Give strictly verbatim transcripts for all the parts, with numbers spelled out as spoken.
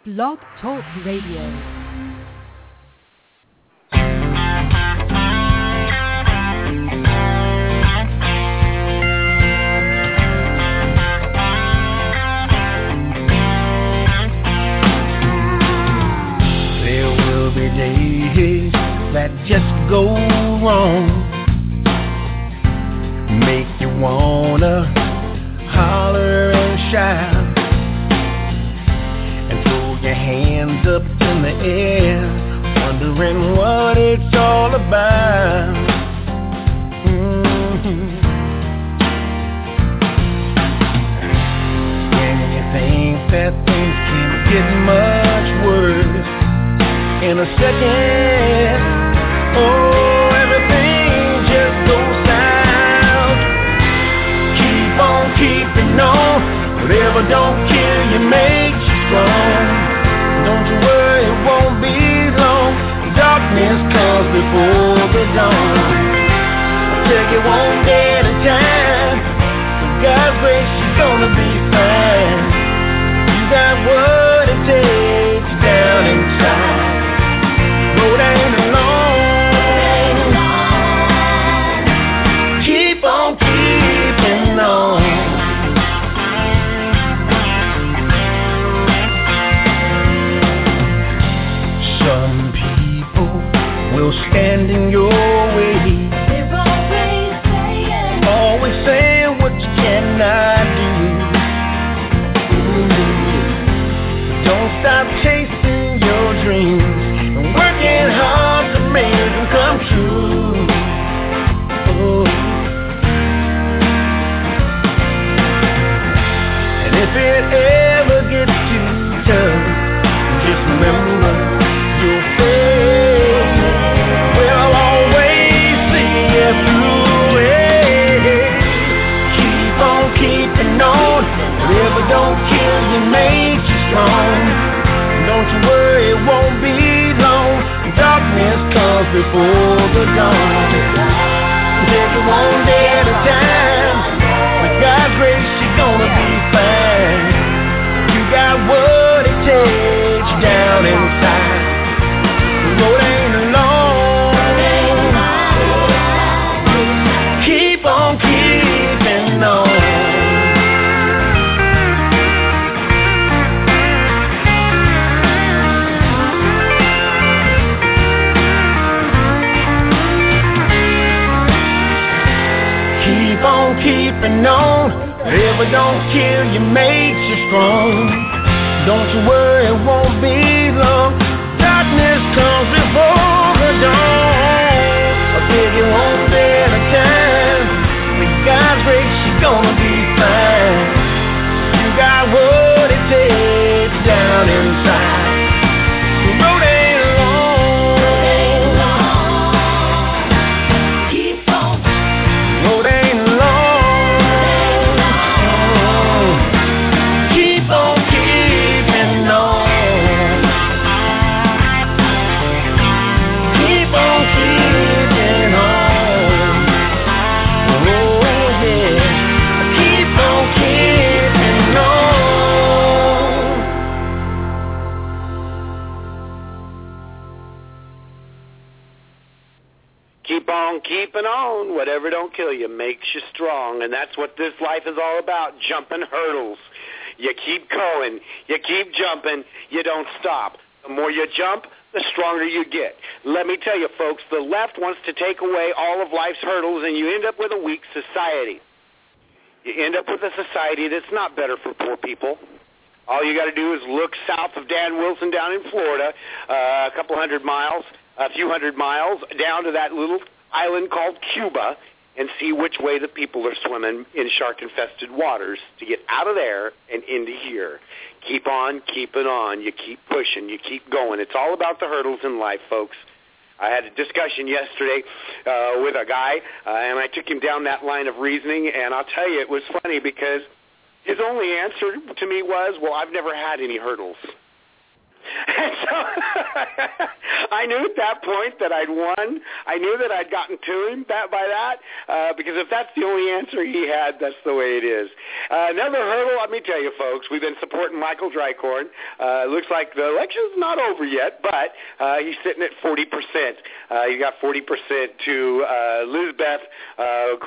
Blog Talk Radio. That just go wrong, make you wanna holler and shout and throw your hands up in the air, wondering what it's all about. Mm-hmm. And you think that things can't get much worse in a second. Oh, everything just goes south. Keep on keeping on. Whatever don't kill you makes you strong. Don't you worry, it won't be long. Darkness comes before the dawn. I tell you one day at a time, with God's grace you're gonna be fine. You got what it takes down inside. Road ain't alone. Stand in your way. They're always saying, always saying what you cannot do. Mm-hmm. Don't stop chasing your dreams and working hard to make them come true. Oh. And if it ever gets too tough, just remember you'll fail. Whatever don't kill you makes you strong. Don't you worry, it won't be long. Darkness comes before the dawn. Take it one day at a time. With God's grace, you're gonna be fine. You got what it takes down inside. The road ain't alone. Keep on keeping on. Keeping on, whatever don't kill you makes you strong. Don't you worry, it won't be long. Darkness comes before the dawn. I'll take you one day at a time. With God's grace, you're gonna be fine. You got what it takes down inside. The road ain't long. Keep on. The road ain't keeping on. Whatever don't kill you makes you strong, and that's what this life is all about, jumping hurdles. You keep going, you keep jumping, you don't stop. The more you jump, the stronger you get. Let me tell you, folks, the left wants to take away all of life's hurdles, and you end up with a weak society. You end up with a society that's not better for poor people. All you got to do is look south of Dan Wilson down in Florida, uh, a couple hundred miles, a few hundred miles, down to that little island called Cuba, and see which way the people are swimming in shark-infested waters to get out of there and into here. Keep on keeping on. You keep pushing. You keep going. It's all about the hurdles in life, folks. I had a discussion yesterday uh, with a guy, uh, and I took him down that line of reasoning, and I'll tell you, it was funny because his only answer to me was, well, I've never had any hurdles. And so I knew at that point that I'd won. I knew that I'd gotten to him that, by that, uh, because if that's the only answer he had, that's the way it is. Uh, another hurdle, let me tell you, folks, we've been supporting Michael Drycorn. Uh, looks like the election's not over yet, but uh, he's sitting at forty percent. Uh, you got forty percent to uh, Lizbeth uh,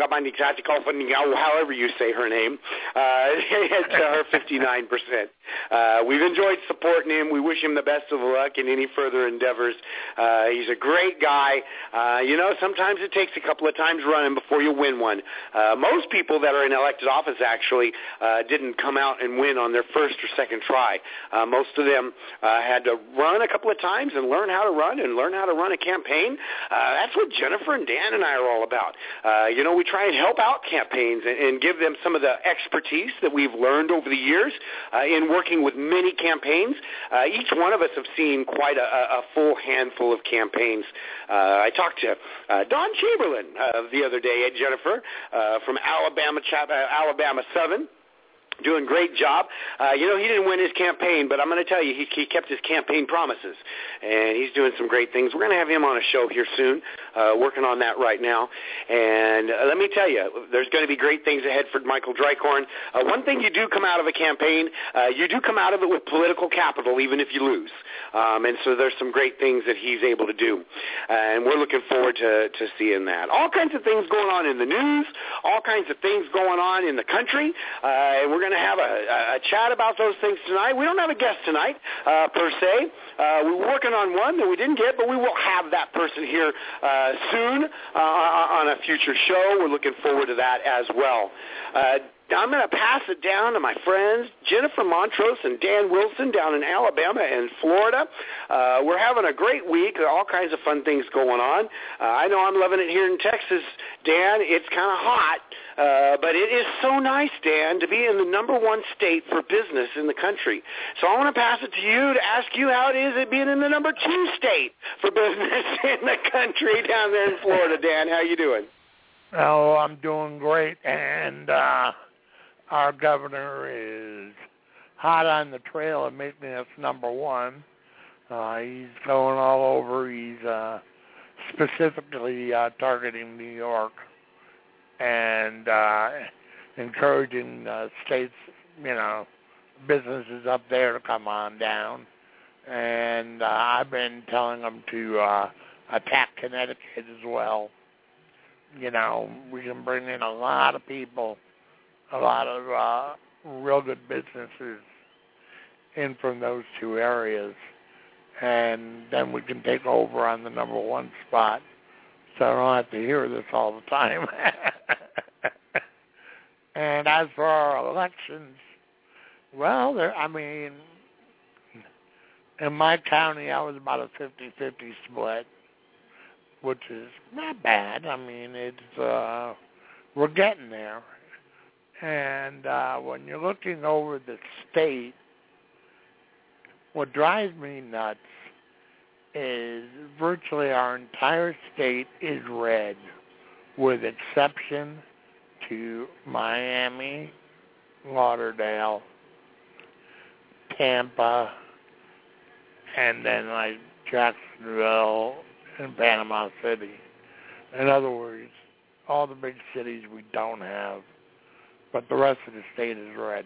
however you say her name, uh, to her fifty-nine percent. Uh, we've enjoyed supporting him. We wish him the best of luck in any further endeavors. Uh, he's a great guy. Uh, you know, sometimes it takes a couple of times running before you win one. Uh, most people that are in elected office actually uh, didn't come out and win on their first or second try. Uh, most of them uh, had to run a couple of times and learn how to run and learn how to run a campaign. Uh, that's what Jennifer and Dan and I are all about. Uh, you know, we try and help out campaigns and, and give them some of the expertise that we've learned over the years uh, in working with many campaigns. Uh, each one of us have seen quite a, a full handful of campaigns. Uh, I talked to uh, Don Chamberlain uh, the other day, at Jennifer, uh, from Alabama, uh, Alabama Southern. Doing a great job. Uh, you know, he didn't win his campaign, but I'm going to tell you, he, he kept his campaign promises, and he's doing some great things. We're going to have him on a show here soon, uh, working on that right now. And uh, let me tell you, there's going to be great things ahead for Michael Drycorn. Uh, one thing you do come out of a campaign, uh, you do come out of it with political capital, even if you lose. Um, and so there's some great things that he's able to do. Uh, and we're looking forward to, to seeing that. All kinds of things going on in the news, all kinds of things going on in the country, uh, and we're going to have a, a chat about those things tonight. We don't have a guest tonight, uh, per se. Uh, we're working on one that we didn't get, but we will have that person here uh, soon uh, on a future show. We're looking forward to that as well. Uh, I'm going to pass it down to my friends, Jennifer Montrose and Dan Wilson down in Alabama and Florida. Uh, we're having a great week. There are all kinds of fun things going on. Uh, I know I'm loving it here in Texas, Dan. It's kind of hot, uh, but it is so nice, Dan, to be in the number one state for business in the country. So I want to pass it to you to ask you how it is it being in the number two state for business in the country down there in Florida. Dan, how you doing? Oh, I'm doing great, and uh, our governor is hot on the trail of making us number one. Uh, he's going all over. He's uh, specifically uh, targeting New York and uh, encouraging uh, states, you know, businesses up there to come on down. And uh, I've been telling them to uh, attack Connecticut as well. You know, we can bring in a lot of people, a lot of uh, real good businesses in from those two areas, and then we can take over on the number one spot, so I don't have to hear this all the time. And as for our elections, well, there, I mean, in my county, I was about a fifty-fifty split, which is not bad. I mean, it's uh, we're getting there. And uh, when you're looking over the state, what drives me nuts is virtually our entire state is red, with exception to Miami, Lauderdale, Tampa, and then like Jacksonville and Panama City. In other words, all the big cities we don't have, but the rest of the state is red.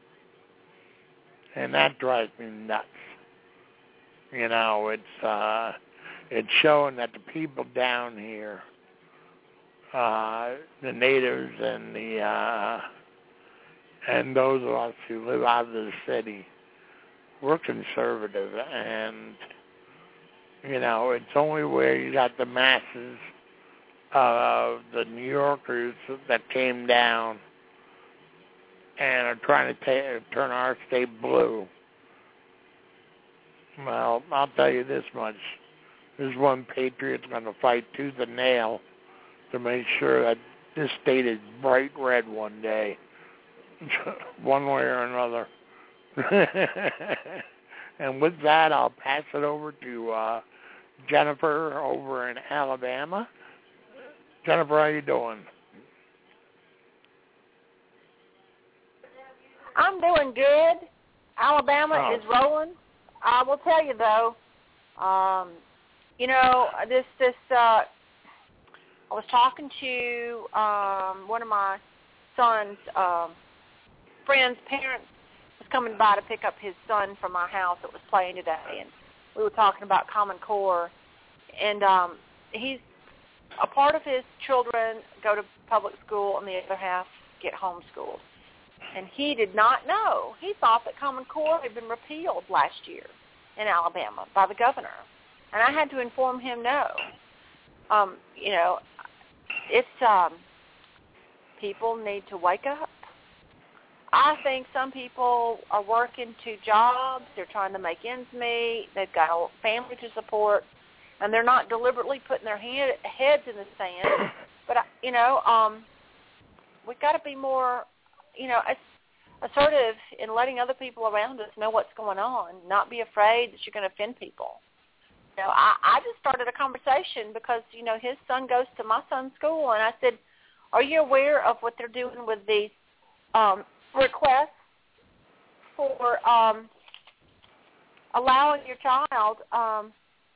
And that drives me nuts. You know, it's uh, it's showing that the people down here, uh, the natives and the uh, and those of us who live out of the city, we're conservative, and you know, it's only where you got the masses of the New Yorkers that came down and are trying to ta- turn our state blue. Well, I'll tell you this much. There's one patriot's going to fight tooth and nail to make sure that this state is bright red one day, one way or another. And with that, I'll pass it over to uh, Jennifer over in Alabama. Jennifer, how you doing? I'm doing good. Alabama oh. is rolling. I will tell you though, um, you know, this this uh, I was talking to um, one of my son's um, friends' parents was coming by to pick up his son from my house that was playing today, and we were talking about Common Core, and um, he's a part of his children go to public school, and the other half get homeschooled. And he did not know. He thought that Common Core had been repealed last year in Alabama by the governor. And I had to inform him no. Um, you know, it's, um, people need to wake up. I think some people are working two jobs. They're trying to make ends meet. They've got a family to support. And they're not deliberately putting their head, heads in the sand. But, you know, um, we've got to be more, you know, assertive in letting other people around us know what's going on, not be afraid that you're going to offend people. You know, I, I just started a conversation because, you know, his son goes to my son's school, and I said, are you aware of what they're doing with these um, requests for um, allowing your child um,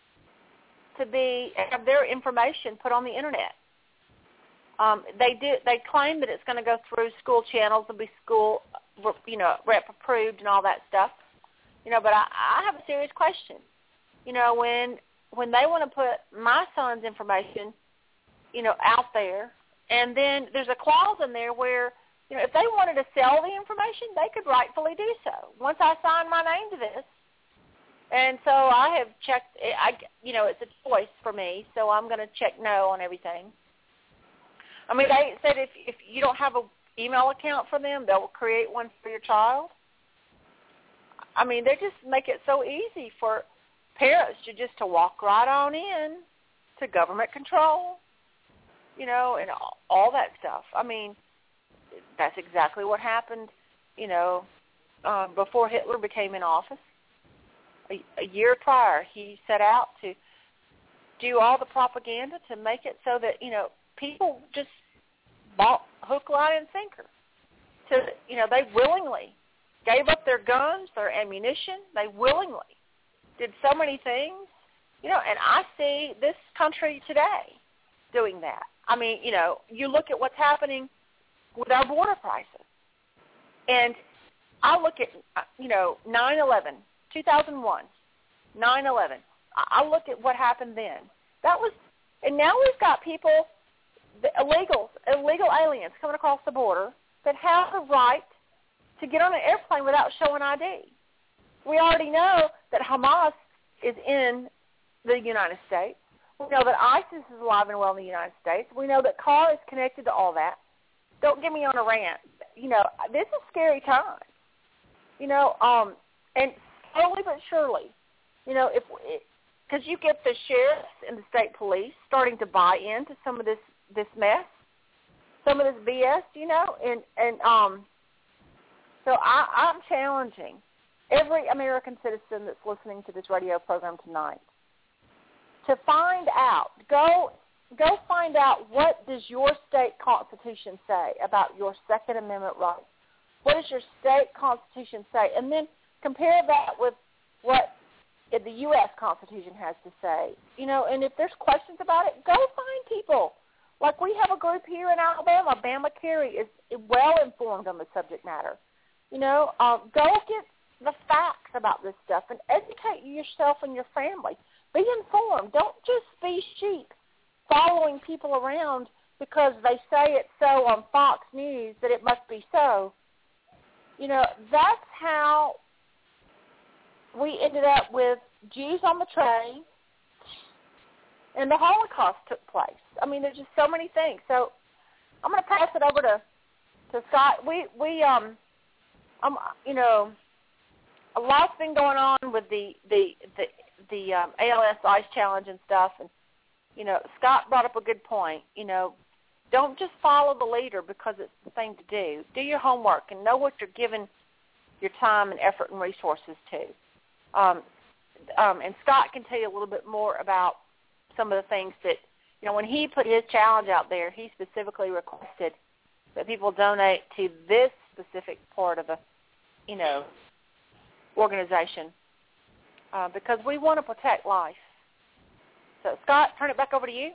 to be have their information put on the internet? Um, they do. They claim that it's going to go through school channels and be school, you know, rep approved and all that stuff. You know, but I, I have a serious question. You know, when when they want to put my son's information, you know, out there, and then there's a clause in there where, you know, if they wanted to sell the information, they could rightfully do so. Once I sign my name to this, and so I have checked. I, you know, it's a choice for me, so I'm going to check no on everything. I mean, they said if if you don't have an email account for them, they'll create one for your child. I mean, they just make it so easy for parents to just to walk right on in to government control, you know, and all, all that stuff. I mean, that's exactly what happened, you know, uh, before Hitler became in office. A, a year prior, he set out to do all the propaganda to make it so that, you know, people just bought hook, line, and sinker. To, you know, they willingly gave up their guns, their ammunition. They willingly did so many things, you know, and I see this country today doing that. I mean, you know, you look at what's happening with our border crisis. And I look at, you know, nine eleven, two thousand one, nine eleven. I look at what happened then. That was, and now we've got people, the illegals, illegal aliens coming across the border that have the right to get on an airplane without showing I D. We already know that Hamas is in the United States. We know that ISIS is alive and well in the United States. We know that Carr is connected to all that. Don't get me on a rant. You know, this is scary time. You know, um, and slowly but surely, you know, if because you get the sheriffs and the state police starting to buy into some of this, this mess, some of this B S, you know, and, and um, so I, I'm challenging every American citizen that's listening to this radio program tonight to find out, go go find out what does your state constitution say about your Second Amendment rights. What does your state constitution say? And then compare that with what the U S Constitution has to say. You know, and if there's questions about it, go find people. Like we have a group here in Alabama, Bama Carey is well informed on the subject matter. You know, uh, go get the facts about this stuff and educate yourself and your family. Be informed. Don't just be sheep following people around because they say it's so on Fox News that it must be so. You know, that's how we ended up with Jews on the train and the Holocaust took place. I mean, there's just so many things. So I'm going to pass it over to, to Scott. We, we um, um, you know, a lot's been going on with the the the, the um, A L S Ice Challenge and stuff, and you know, Scott brought up a good point. You know, don't just follow the leader because it's the thing to do. Do your homework and know what you're giving your time and effort and resources to. Um, um, and Scott can tell you a little bit more about some of the things that, you know, when he put his challenge out there, he specifically requested that people donate to this specific part of the, you know, organization. uh, because we want to protect life. So, Scott, turn it back over to you.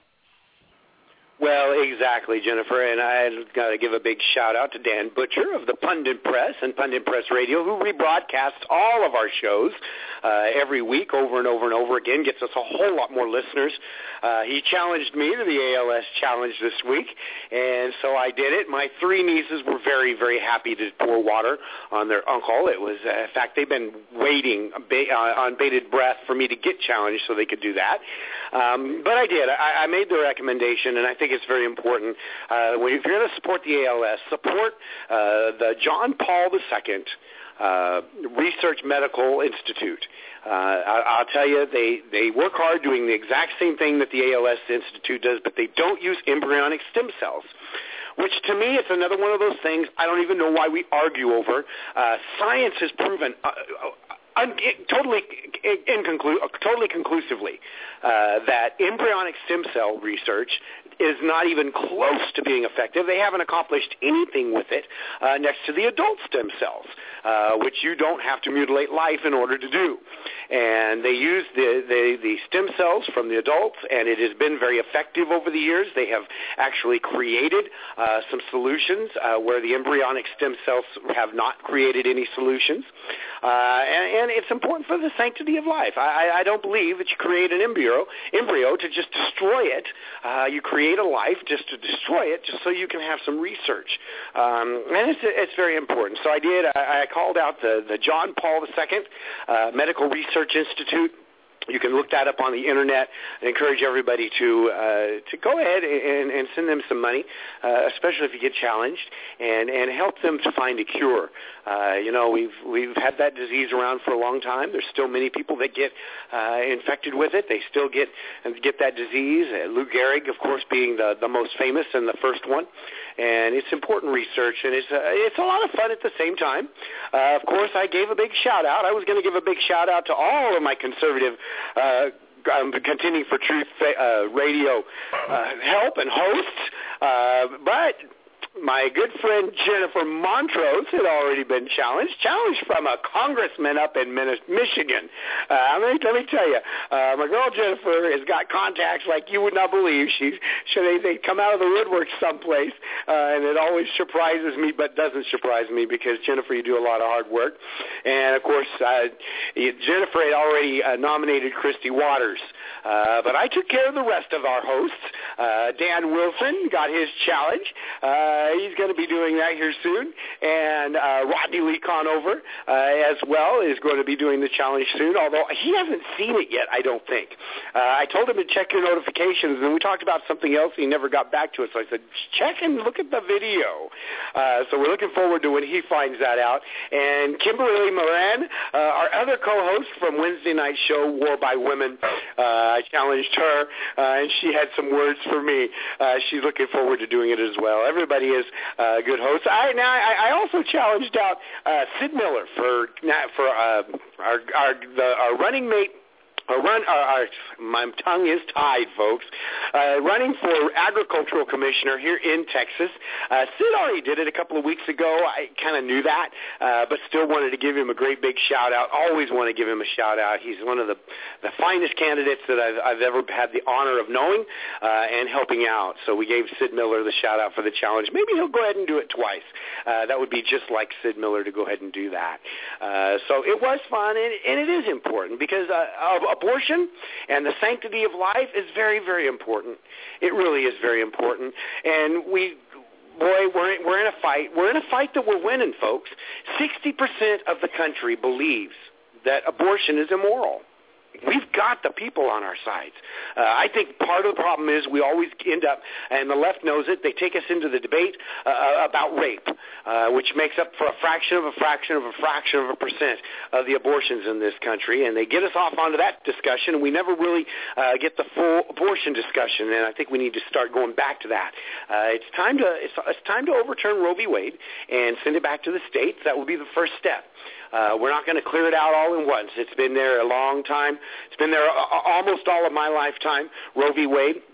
Well, exactly, Jennifer, and I've got to give a big shout-out to Dan Butcher of the Pundit Press and Pundit Press Radio, who rebroadcasts all of our shows uh, every week over and over and over again, gets us a whole lot more listeners. Uh, he challenged me to the A L S Challenge this week, and so I did it. My three nieces were very, very happy to pour water on their uncle. It was, uh, in fact, they've been waiting ba- uh, on bated breath for me to get challenged so they could do that. Um, but I did. I, I made the recommendation, and I think it's very important. Uh, if you're going to support the A L S, support uh, the John Paul the Second uh, Research Medical Institute. Uh, I, I'll tell you, they, they work hard doing the exact same thing that the A L S Institute does, but they don't use embryonic stem cells, which to me is another one of those things I don't even know why we argue over. Uh, science has proven uh, Un- totally, inconclu- totally conclusively uh, that embryonic stem cell research is not even close to being effective. They haven't accomplished anything with it uh, next to the adult stem cells, uh, which you don't have to mutilate life in order to do. And they use the, the, the stem cells from the adults, and it has been very effective over the years. They have actually created uh, some solutions uh, where the embryonic stem cells have not created any solutions. Uh, and, and it's important for the sanctity of life. I, I don't believe that you create an embryo, embryo to just destroy it. Uh, you create a life just to destroy it, just so you can have some research. Um, and it's, it's very important. So I did. I, I called out the, the John Paul the Second uh, Medical Research Institute. You can look that up on the internet. I encourage everybody to uh, to go ahead and, and send them some money, uh, especially if you get challenged, and, and help them to find a cure. Uh, you know, we've we've had that disease around for a long time. There's still many people that get uh, infected with it. They still get get that disease. Uh, Lou Gehrig, of course, being the, the most famous and the first one. And it's important research, and it's a, it's a lot of fun at the same time. Uh, of course, I gave a big shout-out. I was going to give a big shout-out to all of my conservative uh, um, Contending for Truth uh, radio uh, help and hosts, uh, but my good friend Jennifer Montrose had already been challenged, challenged from a congressman up in Michigan. Uh, let, me, let me tell you, uh, my girl Jennifer has got contacts like you would not believe. She's, she, they, they come out of the woodwork someplace, uh, and it always surprises me, but doesn't surprise me because, Jennifer, you do a lot of hard work. And, of course, uh, Jennifer had already uh, nominated Christy Waters. Uh, but I took care of the rest of our hosts. Uh, Dan Wilson got his challenge. Uh, he's going to be doing that here soon. And uh, Rodney Lee Conover uh, as well is going to be doing the challenge soon, although he hasn't seen it yet, I don't think. Uh, I told him to check your notifications, and we talked about something else, and he never got back to it. So I said, check and look at the video. Uh, so we're looking forward to when he finds that out. And Kimberly Moran, uh, our other co-host from Wednesday night show, War by Women, uh, I challenged her, uh, and she had some words for me. Uh, she's looking forward to doing it as well. Everybody is uh, good hosts. I now I, I also challenged out uh, Sid Miller for for uh, our our, the, our running mate. Uh, run, uh, our, my tongue is tied, folks. Uh, running for agricultural commissioner here in Texas. Uh, Sid already did it a couple of weeks ago. I kind of knew that, uh, but still wanted to give him a great big shout-out. Always want to give him a shout-out. He's one of the, the finest candidates that I've, I've ever had the honor of knowing uh, and helping out. So we gave Sid Miller the shout-out for the challenge. Maybe he'll go ahead and do it twice. Uh, that would be just like Sid Miller to go ahead and do that. Uh, so it was fun, and, and it is important because uh, of abortion and the sanctity of life is very, very important. It really is very important. And we, boy, we're, we're in a fight. We're in a fight that we're winning, folks. sixty percent of the country believes that abortion is immoral. We've got the people on our sides. Uh, I think part of the problem is we always end up, and the left knows it, they take us into the debate uh, about rape, uh, which makes up for a fraction of a fraction of a fraction of a percent of the abortions in this country, and they get us off onto that discussion, and we never really uh, get the full abortion discussion, and I think we need to start going back to that. Uh, it's time to it's, it's time to overturn Roe v. Wade and send it back to the states. That will be the first step. Uh, we're not going to clear it out all in once. It's been there a long time. It's been there a- almost all of my lifetime, Roe v. Wade.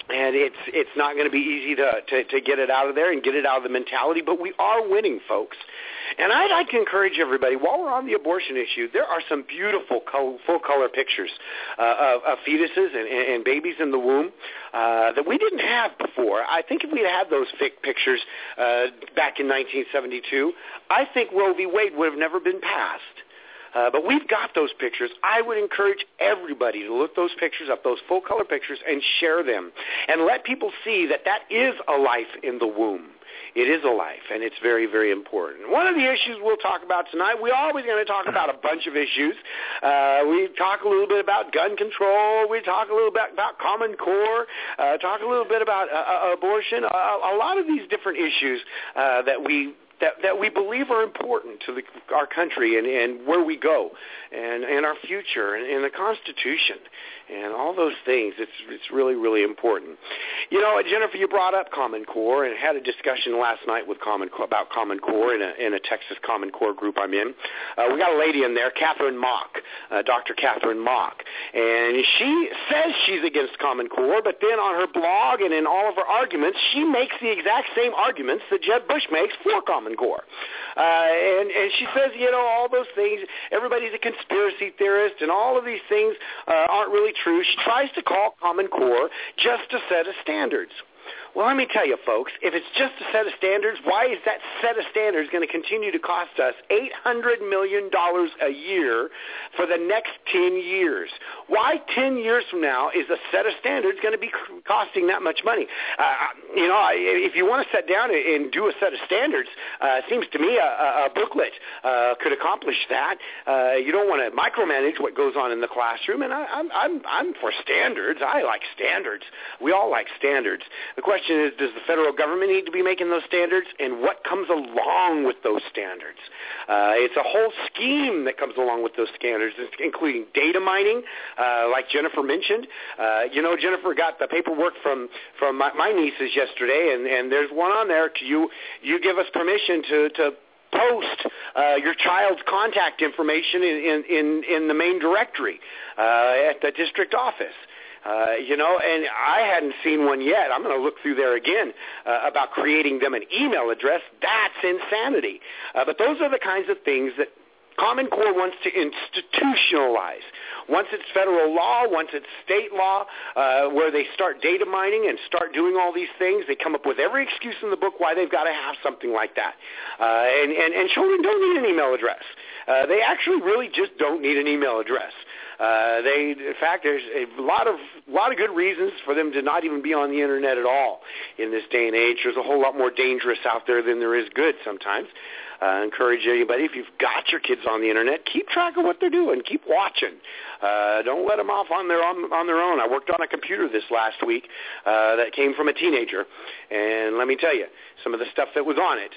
And it's it's not going to be easy to, to, to get it out of there and get it out of the mentality, but we are winning, folks. And I'd like to encourage everybody, while we're on the abortion issue, there are some beautiful color, full-color pictures uh, of, of fetuses and, and babies in the womb uh, that we didn't have before. I think if we had those fake pictures uh, back in nineteen seventy-two, I think Roe v. Wade would have never been passed. Uh, but we've got those pictures. I would encourage everybody to look those pictures up, those full-color pictures, and share them. And let people see that that is a life in the womb. It is a life, and it's very, very important. One of the issues we'll talk about tonight, we're always going to talk about a bunch of issues. Uh, we talk a little bit about gun control. We talk a little bit about Common Core. Uh, talk a little bit about uh, abortion. A, a lot of these different issues uh, that we That, that we believe are important to the, our country and, and where we go and, and our future and, and the Constitution and all those things. It's it's really, really important. You know, Jennifer, you brought up Common Core and had a discussion last night with Common about Common Core in a, in a Texas Common Core group I'm in. Uh, we got a lady in there, Catherine Mock, uh, Doctor Catherine Mock, and she says she's against Common Core, but then on her blog and in all of her arguments, she makes the exact same arguments that Jeb Bush makes for Common Core. Uh, and, and she says, you know, all those things, everybody's a conspiracy theorist, and all of these things uh, aren't really true. She tries to call Common Core just a set of standards. Well, let me tell you, folks, if it's just a set of standards, why is that set of standards going to continue to cost us eight hundred million dollars a year for the next ten years? Why ten years from now is a set of standards going to be costing that much money? Uh, you know, if you want to sit down and do a set of standards, uh, it seems to me a, a booklet uh, could accomplish that. Uh, you don't want to micromanage what goes on in the classroom, and I, I'm, I'm, I'm for standards. I like standards. We all like standards. The question is, does the federal government need to be making those standards, and what comes along with those standards? Uh, it's a whole scheme that comes along with those standards, including data mining, uh, like Jennifer mentioned. Uh, you know, Jennifer got the paperwork from, from my, my nieces yesterday, and, and there's one on there. You, you give us permission to, to post uh, your child's contact information in, in, in, in the main directory uh, at the district office. Uh, you know, and I hadn't seen one yet. I'm going to look through there again uh, about creating them an email address. That's insanity. Uh, but those are the kinds of things that Common Core wants to institutionalize. Once it's federal law, once it's state law, uh, where they start data mining and start doing all these things, they come up with every excuse in the book why they've got to have something like that. Uh, and, and, and children don't need an email address. Uh, they actually really just don't need an email address. Uh, they, in fact, there's a lot of lot of good reasons for them to not even be on the internet at all in this day and age. There's a whole lot more dangerous out there than there is good sometimes. Uh, encourage anybody, if you've got your kids on the internet, keep track of what they're doing. Keep watching. Uh, don't let them off on their on, on their own. I worked on a computer this last week uh, that came from a teenager, and let me tell you, some of the stuff that was on it,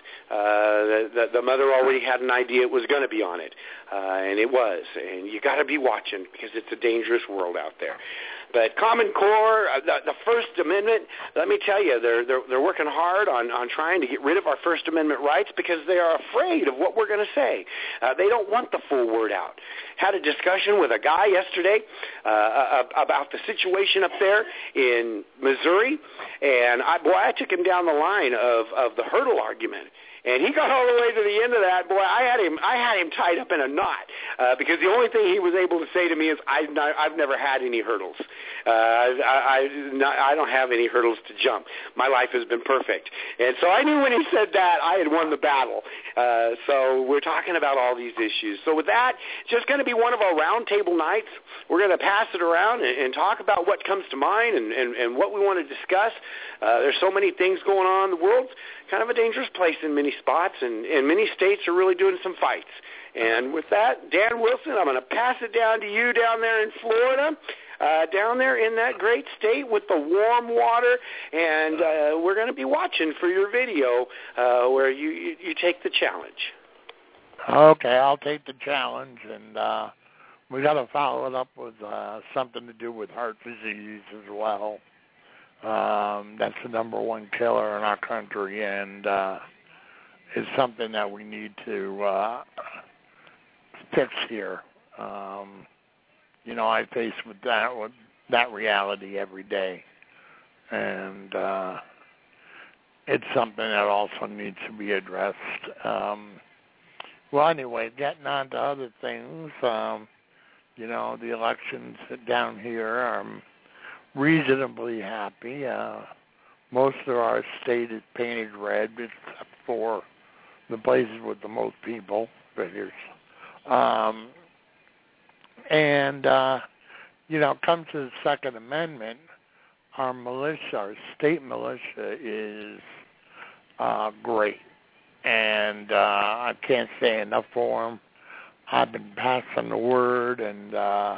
uh, the, the mother already had an idea it was going to be on it, uh, and it was. And you got to be watching because it's a dangerous world out there. But Common Core, uh, the, the First Amendment, let me tell you, they're, they're, they're working hard on, on trying to get rid of our First Amendment rights because they are afraid of what we're going to say. Uh, they don't want the full word out. Had a discussion with a guy yesterday uh, about the situation up there in Missouri, and I, boy, I took him down the line of, of the hurdle argument. And he got all the way to the end of that. Boy, I had him. I had him tied up in a knot uh, because the only thing he was able to say to me is, "I've not, I've never had any hurdles. Uh, I, I, not, I don't have any hurdles to jump. My life has been perfect." And so I knew when he said that, I had won the battle. Uh, so we're talking about all these issues. So with that, it's just going to be one of our roundtable nights. We're going to pass it around and, and talk about what comes to mind and, and, and what we want to discuss. Uh, there's so many things going on in the world. Kind of a dangerous place in many spots, and, and many states are really doing some fights. And with that, Dan Wilson, I'm going to pass it down to you down there in Florida, uh, down there in that great state with the warm water, and uh, we're going to be watching for your video uh, where you, you, you take the challenge. Okay, I'll take the challenge, and uh, we got to follow it up with uh, something to do with heart disease as well. Um, that's the number one killer in our country, and uh, is something that we need to uh, fix here. Um, you know, I face with that with that reality every day, and uh, it's something that also needs to be addressed. Um, well, anyway, getting on to other things, um, you know, the elections down here, I'm reasonably happy. Uh, most of our state is painted red, except for the places with the most people, figures. Um, and, uh, you know, comes to the Second Amendment, our militia, our state militia is uh, great. And uh, I can't say enough for them. I've been passing the word and uh,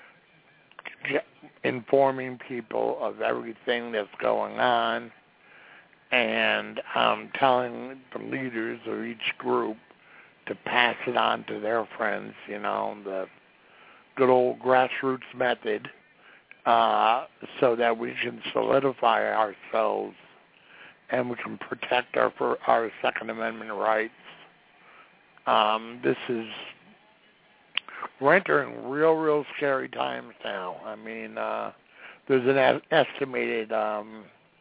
informing people of everything that's going on. And I'm telling the leaders of each group to pass it on to their friends, you know, the good old grassroots method, uh, so that we can solidify ourselves and we can protect our for our Second Amendment rights. Um, this is, we're entering real, real scary times now. I mean, uh, there's an estimated um,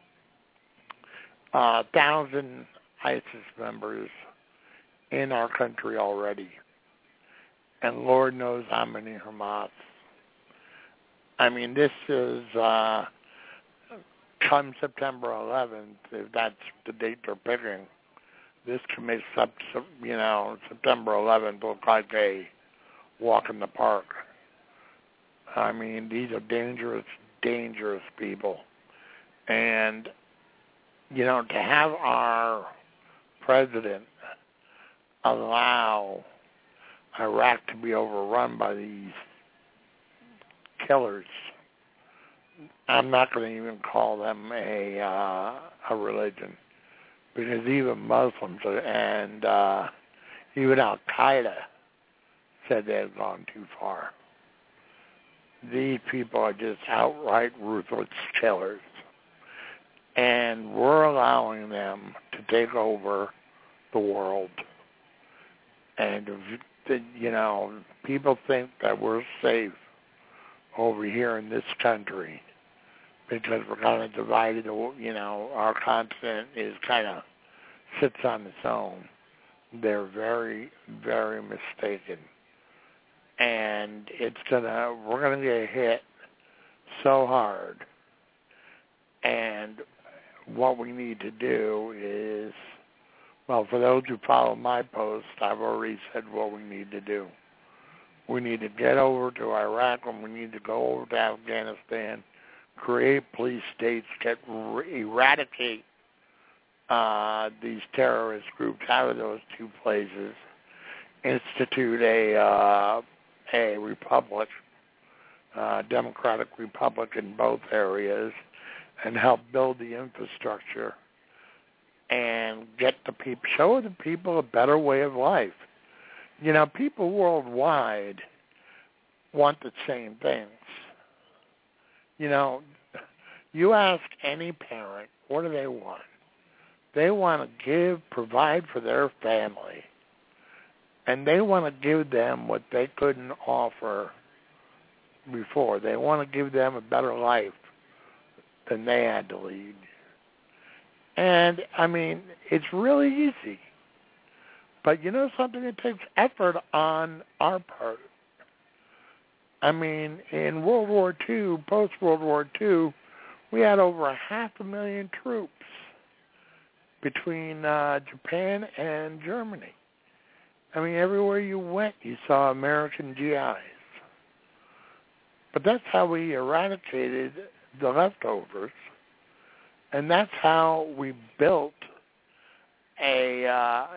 uh, thousand ISIS members in our country already. And Lord knows how many Hamas. I mean, this is, uh, come September eleventh, if that's the date they're picking, this commits up, you know, September eleventh look like a walk in the park. I mean, these are dangerous, dangerous people. And, you know, to have our president allow Iraq to be overrun by these killers, I'm not going to even call them a uh, a religion, because even Muslims are, and uh, even Al-Qaeda said they had gone too far. These people are just outright ruthless killers, and we're allowing them to take over the world. And, if, you know, people think that we're safe over here in this country because we're kind of divided, you know, our continent is kind of sits on its own. They're very, very mistaken. And it's gonna, we're gonna get hit so hard. And what we need to do is, well, for those who follow my post, I've already said what we need to do. We need to get over to Iraq, and we need to go over to Afghanistan, create police states, get eradicate uh, these terrorist groups out of those two places, institute a uh, a republic, uh, democratic republic in both areas, and help build the infrastructure and get the people, show the people a better way of life. You know, people worldwide want the same things. You know, you ask any parent, what do they want? They want to give, provide for their family. And they want to give them what they couldn't offer before. They want to give them a better life than they had to lead. And, I mean, it's really easy. But you know something? It takes effort on our part. I mean, in World War Two, post-World War Two, we had over a half a million troops between uh, Japan and Germany. I mean, everywhere you went, you saw American G Is. But that's how we eradicated the leftovers. And that's how we built a uh,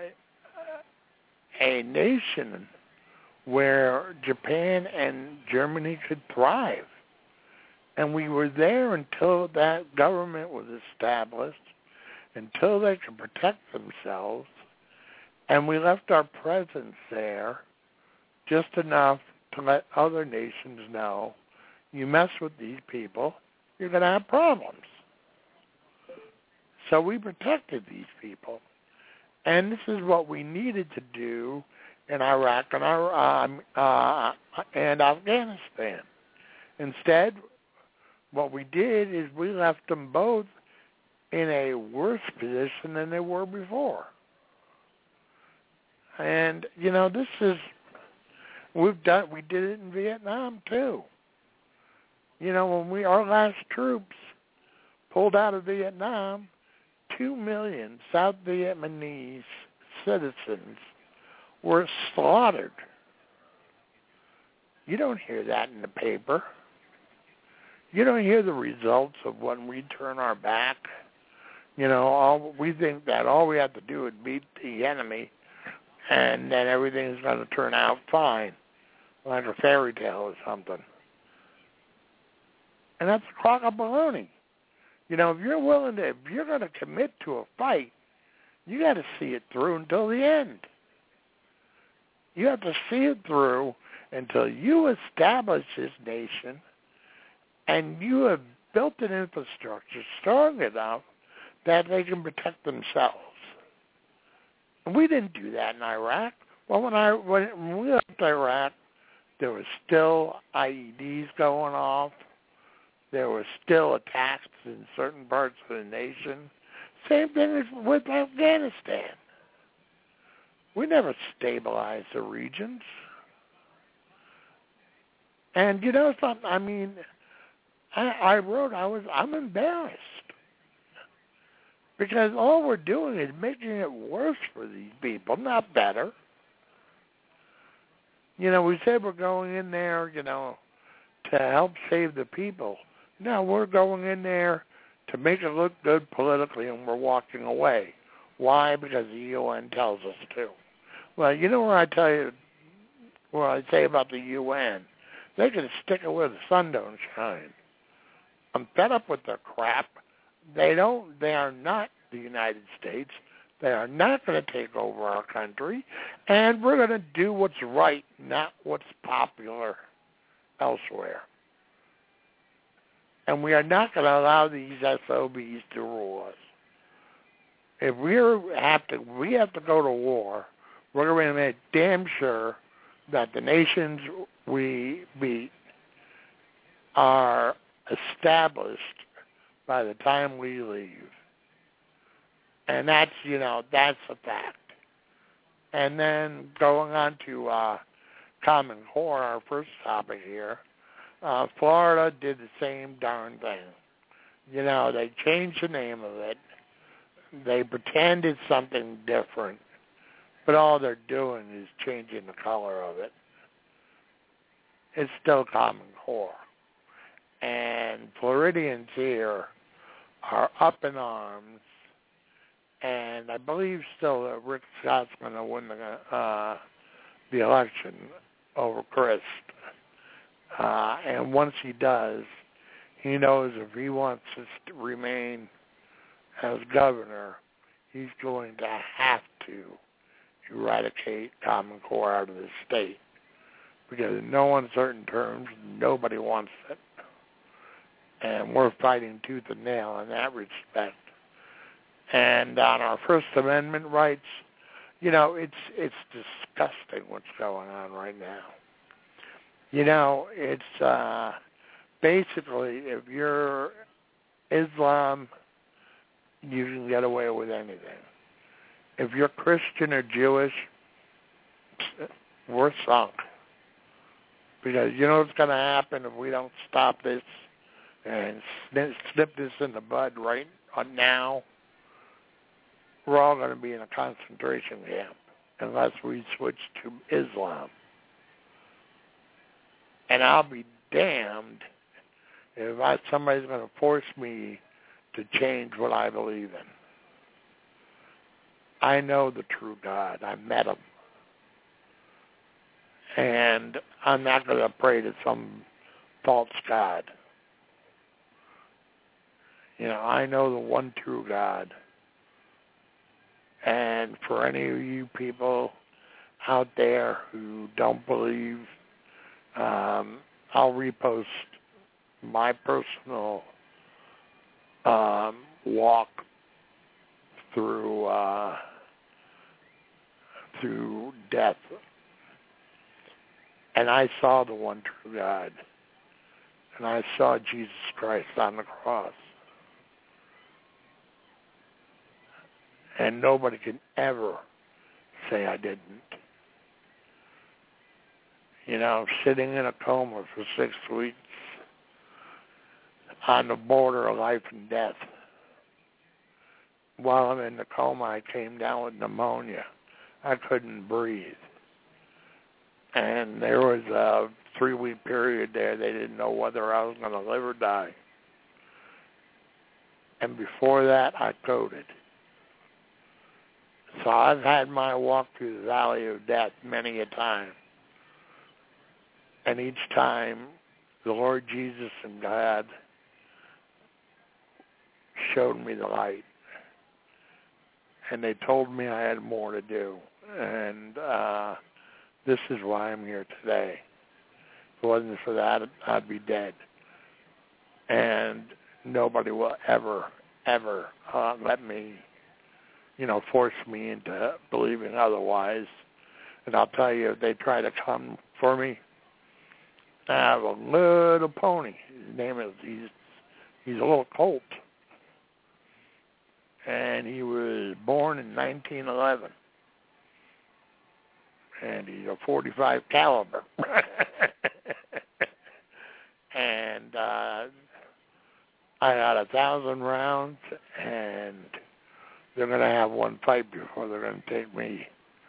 a nation where Japan and Germany could thrive. And we were there until that government was established, until they could protect themselves. And we left our presence there just enough to let other nations know, you mess with these people, you're going to have problems. So we protected these people. And this is what we needed to do in Iraq and, our, um, uh, and Afghanistan. Instead, What we did is we left them both in a worse position than they were before. And, you know, this is, we've done, we did it in Vietnam too. You know, when we, our last troops pulled out of Vietnam, two million South Vietnamese citizens were slaughtered. You don't hear that in the paper. You don't hear the results of when we turn our back. You know, all, we think that all we have to do is beat the enemy, and then everything's going to turn out fine, like a fairy tale or something. And that's a crock of baloney. You know, if you're willing to, if you're going to commit to a fight, you got to see it through until the end. You have to see it through until you establish this nation and you have built an infrastructure strong enough that they can protect themselves. And we didn't do that in Iraq. Well, when, I, when we left Iraq, there was still I E Ds going off. There were still attacks in certain parts of the nation. Same thing as with Afghanistan. We never stabilized the regions. And you know something? I mean, I, I wrote, I was, I'm embarrassed. Because all we're doing is making it worse for these people, not better. You know, we said we're going in there, you know, to help save the people. No, we're going in there to make it look good politically, and we're walking away. Why? Because the U N tells us to. Well, you know where I tell you, what I say about the U N? They can stick it where the sun don't shine. I'm fed up with their crap. They don't. They are not the United States. They are not going to take over our country, and we're going to do what's right, not what's popular elsewhere. And we are not going to allow these S O Bs to rule us. If we have to, we have to go to war. We're going to make damn sure that the nations we beat are established by the time we leave. And that's, you know, that's a fact. And then going on to uh, Common Core, our first topic here, uh, Florida did the same darn thing. You know, they changed the name of it. They pretend it's something different, but all they're doing is changing the color of it. It's still Common Core. And Floridians here are up in arms, and I believe still that Rick Scott's going to win the, uh, the election over Crist. Uh, and once he does, he knows if he wants to remain as governor, he's going to have to eradicate Common Core out of the state. Because in no uncertain terms, nobody wants it. And we're fighting tooth and nail in that respect. And on our First Amendment rights, you know, it's it's disgusting what's going on right now. You know, it's uh, basically if you're Islam, you can get away with anything. If you're Christian or Jewish, we're sunk. Because you know what's going to happen if we don't stop this and snip, snip this in the bud right on now? We're all going to be in a concentration camp unless we switch to Islam. And I'll be damned if I, somebody's going to force me to change what I believe in. I know the true God. I met him. And I'm not going to pray to some false God. You know, I know the one true God. And for any of you people out there who don't believe, um, I'll repost my personal um, walk through uh, through death. And I saw the one true God. and I saw Jesus Christ on the cross. And nobody can ever say I didn't. You know, sitting in a coma for six weeks on the border of life and death. While I'm in the coma, I came down with pneumonia. I couldn't breathe. And there was a three-week period there. They didn't know whether I was going to live or die. And before that, I coded. So I've had my walk through the valley of death many a time. And each time, the Lord Jesus and God showed me the light. And they told me I had more to do. And uh, this is why I'm here today. If it wasn't for that, I'd be dead. And nobody will ever, ever uh, let me, you know, force me into believing otherwise. And I'll tell you, if they try to come for me, I have a little pony. His name is, he's, he's a little colt. And he was born in nineteen eleven. And he's a forty-five caliber. And uh, I got a thousand rounds, and they're going to have one fight before they're going to take me.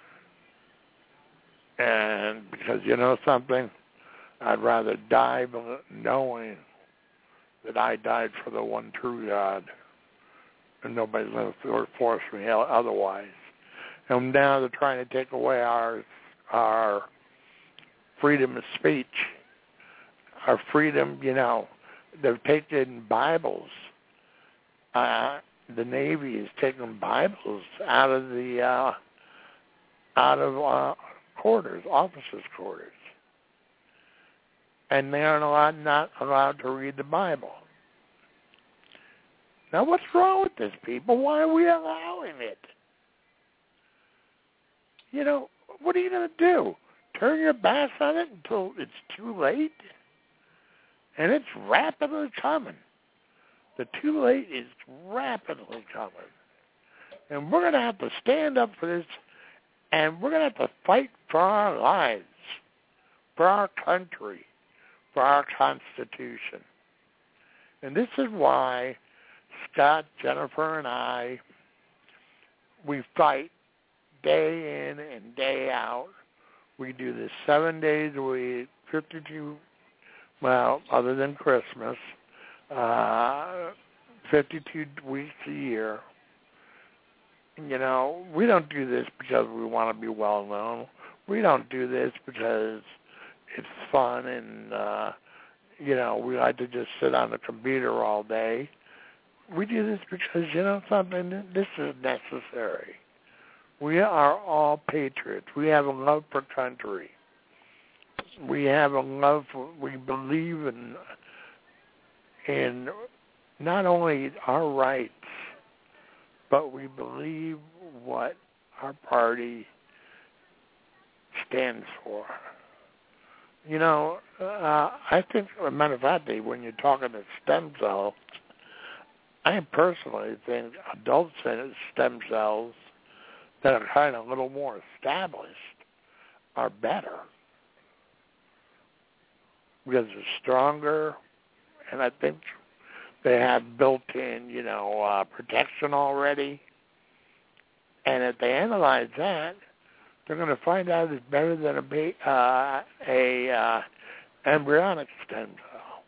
And because you know something, I'd rather die knowing that I died for the one true God, and nobody's going to force me otherwise. And now they're trying to take away our our freedom of speech, our freedom. You know, they've taken Bibles. Uh, the Navy is taking Bibles out of the uh, out of uh, quarters, officers' quarters. And they aren't allowed, not allowed to read the Bible. Now, what's wrong with this, people? Why are we allowing it? You know, what are you going to do? Turn your back on it until it's too late? And it's rapidly coming. The too late is rapidly coming. And we're going to have to stand up for this, and we're going to have to fight for our lives, for our country, for our Constitution. And this is why Scott, Jennifer, and I, we fight day in and day out. We do this seven days a week, fifty-two, well, other than Christmas, uh, fifty-two weeks a year. You know, we don't do this because we want to be well known. We don't do this because it's fun and, uh, you know, we like to just sit on the computer all day. We do this because, you know something, this is necessary. We are all patriots. We have a love for country. We have a love for, we believe in, in not only our rights, but we believe what our party stands for. You know, uh, I think, as a matter of fact, when you're talking to stem cells, I personally think adult stem cells that are kind of a little more established are better because they're stronger, and I think they have built-in, you know, uh, protection already. And if they analyze that, they're going to find out it's better than a ba- uh, a uh, embryonic stem cell.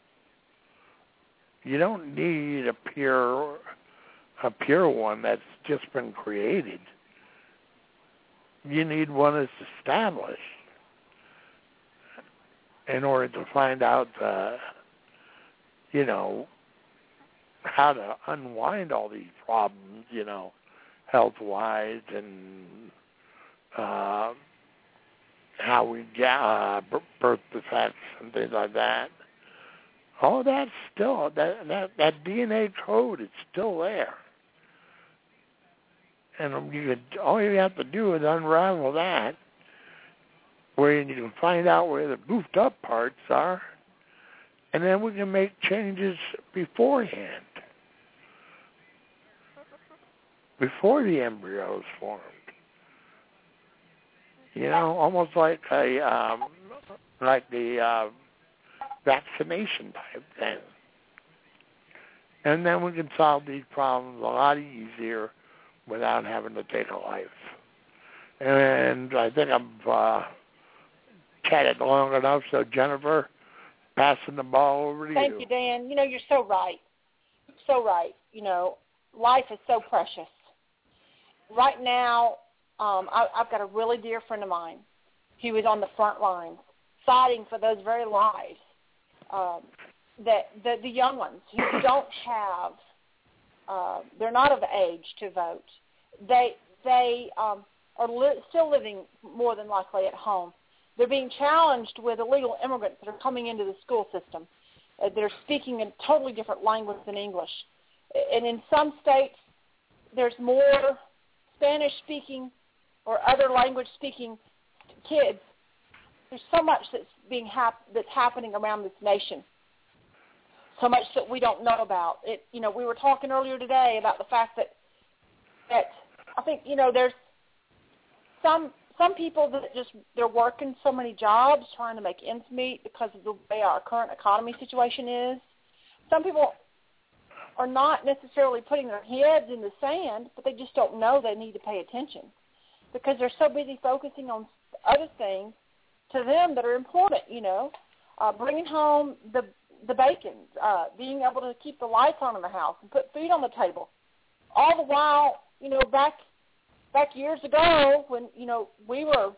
You don't need a pure a pure one that's just been created. You need one that's established in order to find out, uh, you know, how to unwind all these problems, you know, health-wise and uh, how we get uh, birth defects and things like that. All that's still, that, that, that D N A code is still there. And you could, all you have to do is unravel that, where you can find out where the goofed up parts are, and then we can make changes beforehand, before the embryo is formed. You know, almost like a um, like the uh, vaccination type thing. And then we can solve these problems a lot easier without having to take a life. And I think I've uh, chatted long enough, so Jennifer, passing the ball over to Thank you. Thank you, Dan. You know, you're so right. So right. You know, life is so precious. Right now, um, I, I've got a really dear friend of mine who is on the front lines, fighting for those very lives, um, that the, the young ones who don't have, uh, they're not of age to vote. They they um, are li- still living more than likely at home. They're being challenged with illegal immigrants that are coming into the school system. Uh, they're speaking a totally different language than English. And in some states, there's more Spanish-speaking or other language-speaking kids. There's so much that's being hap- that's happening around this nation. So much that we don't know about. It, you know, we were talking earlier today about the fact that that I think, you know, there's some some people that just they're working so many jobs trying to make ends meet because of the way our current economy situation is. Some people are not necessarily putting their heads in the sand, but they just don't know they need to pay attention because they're so busy focusing on other things to them that are important, you know, uh, bringing home the the bacon, uh, being able to keep the lights on in the house and put food on the table. All the while, you know, back back years ago when, you know, we were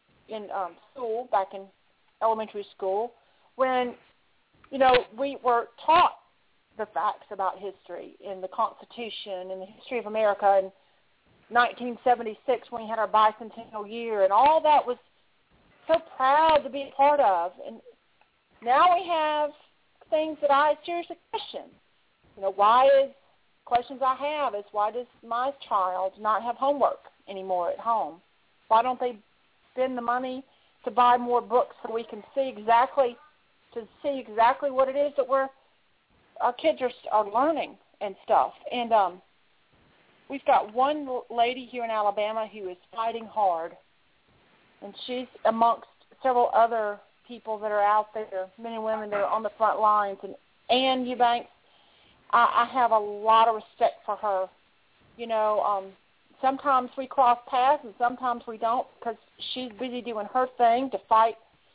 in um, school, back in elementary school, when, you know, we were taught the facts about history and the Constitution and the history of America in nineteen seventy-six when we had our bicentennial year, and all that was so proud to be a part of. And now we have things that I seriously question. You know, why is, questions I have is why does my child not have homework anymore at home? Why don't they spend the money to buy more books so we can see exactly, to see exactly what it is that we're, our kids are, are learning and stuff. And um, we've got one lady here in Alabama who is fighting hard, and she's amongst several other people that are out there, men and women that are on the front lines. And Ann Eubanks, I, I have a lot of respect for her. You know, um, sometimes we cross paths and sometimes we don't because she's busy doing her thing to fight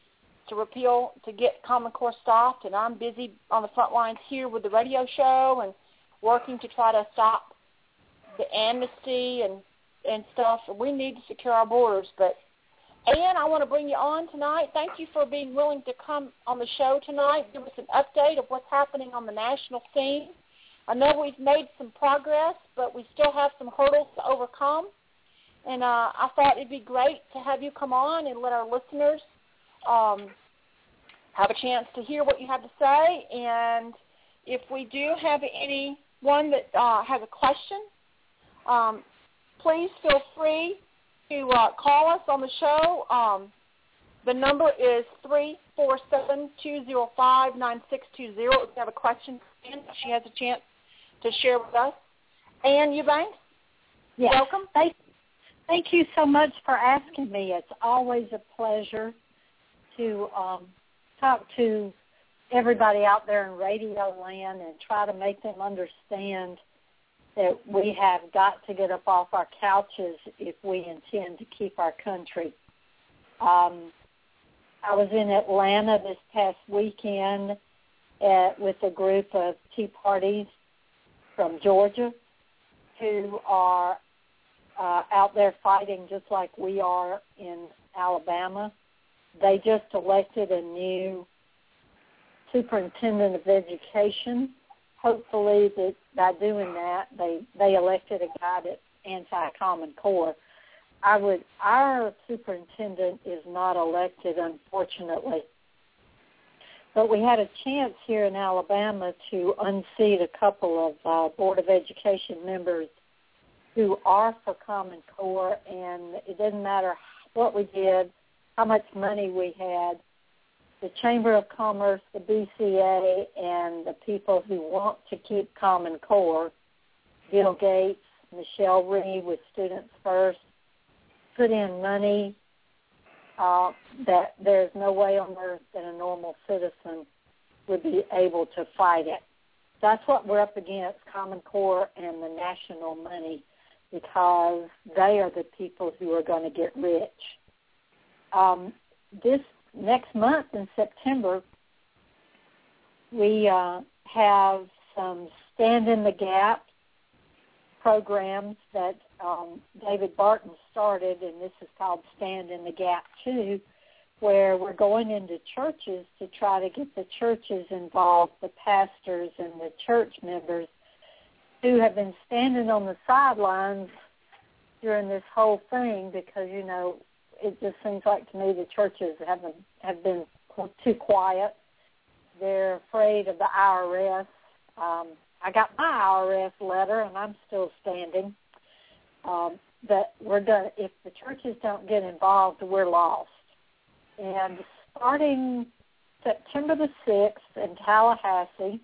to repeal, to get Common Core stopped, and I'm busy on the front lines here with the radio show and working to try to stop the amnesty and, and stuff. We need to secure our borders, but Ann, I want to bring you on tonight. Thank you for being willing to come on the show tonight, give us an update of what's happening on the national scene. I know we've made some progress, but we still have some hurdles to overcome. And uh, I thought it'd be great to have you come on and let our listeners um, have a chance to hear what you have to say. And if we do have anyone that uh, has a question, um, please feel free to uh, call us on the show. Um, the number is three four seven, two zero five, nine six two zero. If you have a question, she has a chance to share with us. Ann Eubanks, yes. Welcome. Thank, thank you so much for asking me. It's always a pleasure to um, talk to everybody out there in radio land and try to make them understand that we have got to get up off our couches if we intend to keep our country. Um, I was in Atlanta this past weekend at, with a group of Tea Parties from Georgia who are uh, out there fighting just like we are in Alabama. They just elected a new superintendent of education. Hopefully that by doing that, they, they elected a guy that's anti-Common Core. I would, our superintendent is not elected, unfortunately. But we had a chance here in Alabama to unseat a couple of uh, Board of Education members who are for Common Core, and it didn't matter what we did, how much money we had, the Chamber of Commerce, the B C A, and the people who want to keep Common Core, Bill Gates, Michelle Rhee with Students First, put in money uh, that there's no way on earth that a normal citizen would be able to fight it. That's what we're up against, Common Core and the national money, because they are the people who are going to get rich. Um, this next month in September, we uh, have some Stand in the Gap programs that um, David Barton started, and this is called Stand in the Gap two, where we're going into churches to try to get the churches involved, the pastors and the church members who have been standing on the sidelines during this whole thing because, you know, it just seems like to me the churches haven't have been too quiet. They're afraid of the I R S. Um, I got my I R S letter, and I'm still standing. Um, but we're done. If the churches don't get involved, we're lost. And starting September the sixth in Tallahassee,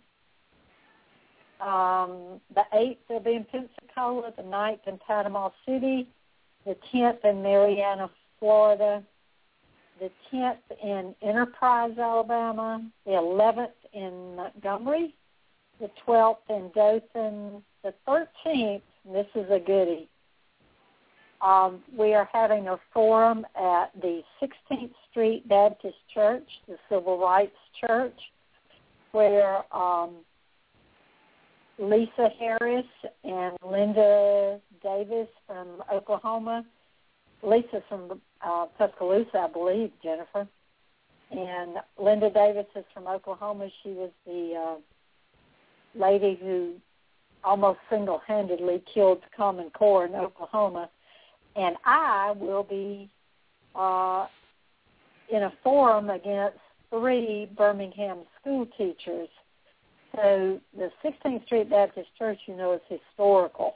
um, the eighth they'll be in Pensacola, the ninth in Panama City, the tenth in Marianna, Florida, the tenth in Enterprise, Alabama, the eleventh in Montgomery, the twelfth in Dothan, the thirteenth, and this is a goodie, um, we are having a forum at the sixteenth Street Baptist Church, the Civil Rights Church, where um, Lisa Harris and Linda Davis from Oklahoma, Lisa's from uh, Tuscaloosa, I believe, Jennifer, and Linda Davis is from Oklahoma. She was the uh, lady who almost single-handedly killed Common Core in Oklahoma. And I will be uh, in a forum against three Birmingham school teachers. So the sixteenth Street Baptist Church, you know, is historical.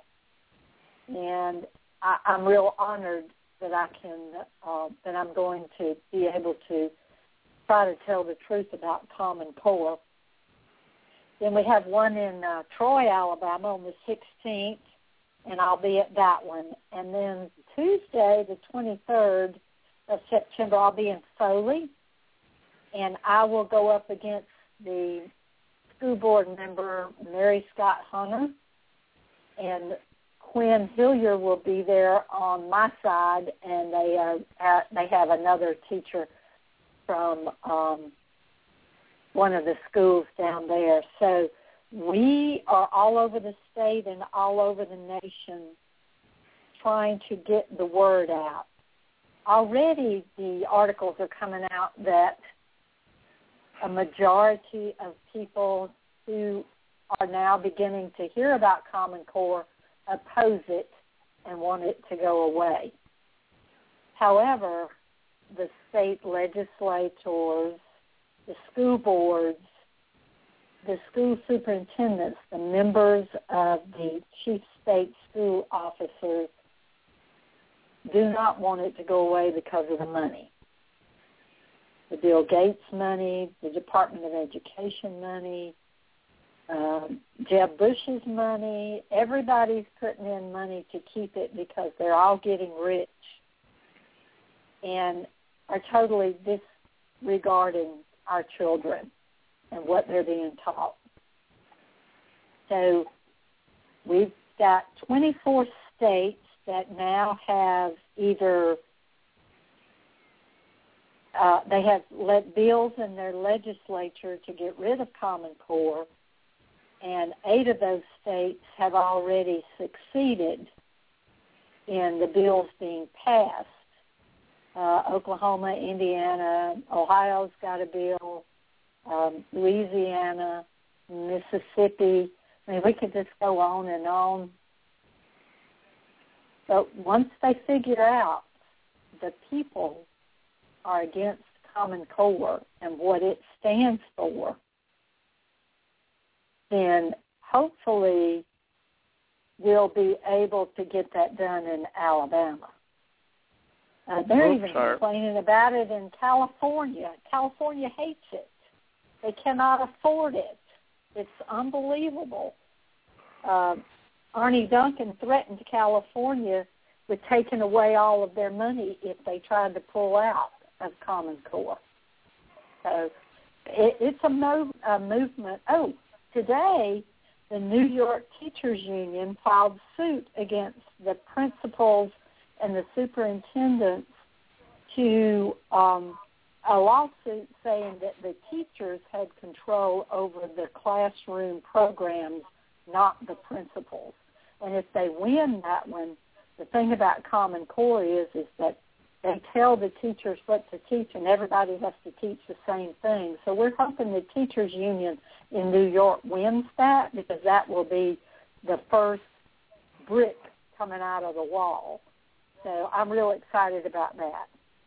And I, I'm real honored that I can, uh, that I'm going to be able to try to tell the truth about Common Core. Then we have one in uh, Troy, Alabama on the sixteenth, and I'll be at that one. And then Tuesday, the twenty-third of September, I'll be in Foley, and I will go up against the school board member, Mary Scott Hunter, and Quinn Hillier will be there on my side, and they are at, they have another teacher from um, one of the schools down there. So we are all over the state and all over the nation trying to get the word out. Already the articles are coming out that a majority of people who are now beginning to hear about Common Core oppose it and want it to go away. However, the state legislators, the school boards, the school superintendents, the members of the chief state school officers do not want it to go away because of the money. The Bill Gates money, the Department of Education money, um, Jeb Bush's money, everybody's putting in money to keep it because they're all getting rich and are totally disregarding our children and what they're being taught. So we've got twenty-four states that now have either uh, they have let bills in their legislature to get rid of Common Core, and eight of those states have already succeeded in the bills being passed. Uh, Oklahoma, Indiana, Ohio's got a bill, um, Louisiana, Mississippi. I mean, we could just go on and on. But once they figure out the people are against Common Core and what it stands for, then hopefully we'll be able to get that done in Alabama. Uh, they're Oops, even sorry. complaining about it in California. California hates it. They cannot afford it. It's unbelievable. Uh, Arnie Duncan threatened California with taking away all of their money if they tried to pull out of Common Core. So it, it's a, move, a movement. Oh, today the New York Teachers Union filed suit against the principals and the superintendents to um, a lawsuit saying that the teachers had control over the classroom programs, not the principals. And if they win that one, the thing about Common Core is, is that they tell the teachers what to teach, and everybody has to teach the same thing. So we're hoping the teachers union in New York wins that, because that will be the first brick coming out of the wall. So I'm real excited about that.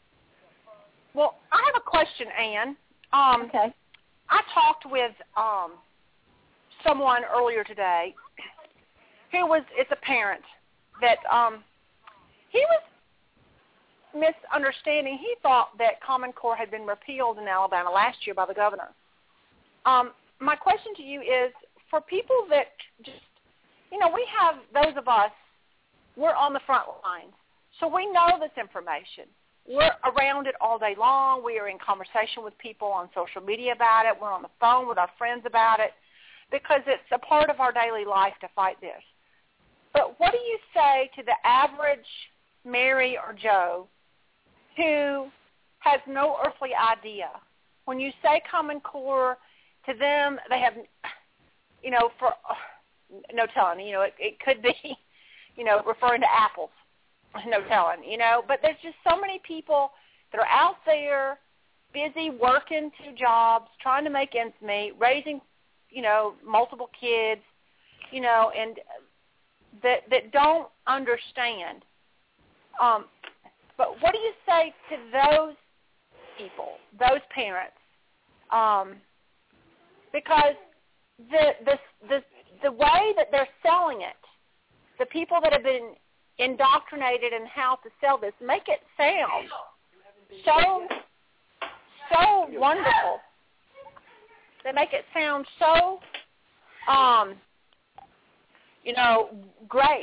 Well, I have a question, Ann. Um, okay. I talked with um, someone earlier today who was, it's a parent, that um, he was misunderstanding. He thought that Common Core had been repealed in Alabama last year by the governor. Um, my question to you is, for people that just, you know, we have those of us, we're on the front lines, so we know this information. We're around it all day long. We are in conversation with people on social media about it. We're on the phone with our friends about it, because it's a part of our daily life to fight this. But what do you say to the average Mary or Joe who has no earthly idea? When you say Common Core, to them, they have, you know, for no telling, you know, it, it could be, you know, referring to apples, no telling, you know. But there's just so many people that are out there busy working two jobs, trying to make ends meet, raising, you know, multiple kids, you know, and that that don't understand. Um, but what do you say to those people, those parents? Um, because the the the the way that they're selling it, the people that have been indoctrinated in how to sell this, make it sound so so wonderful. They make it sound so, um, you know, great.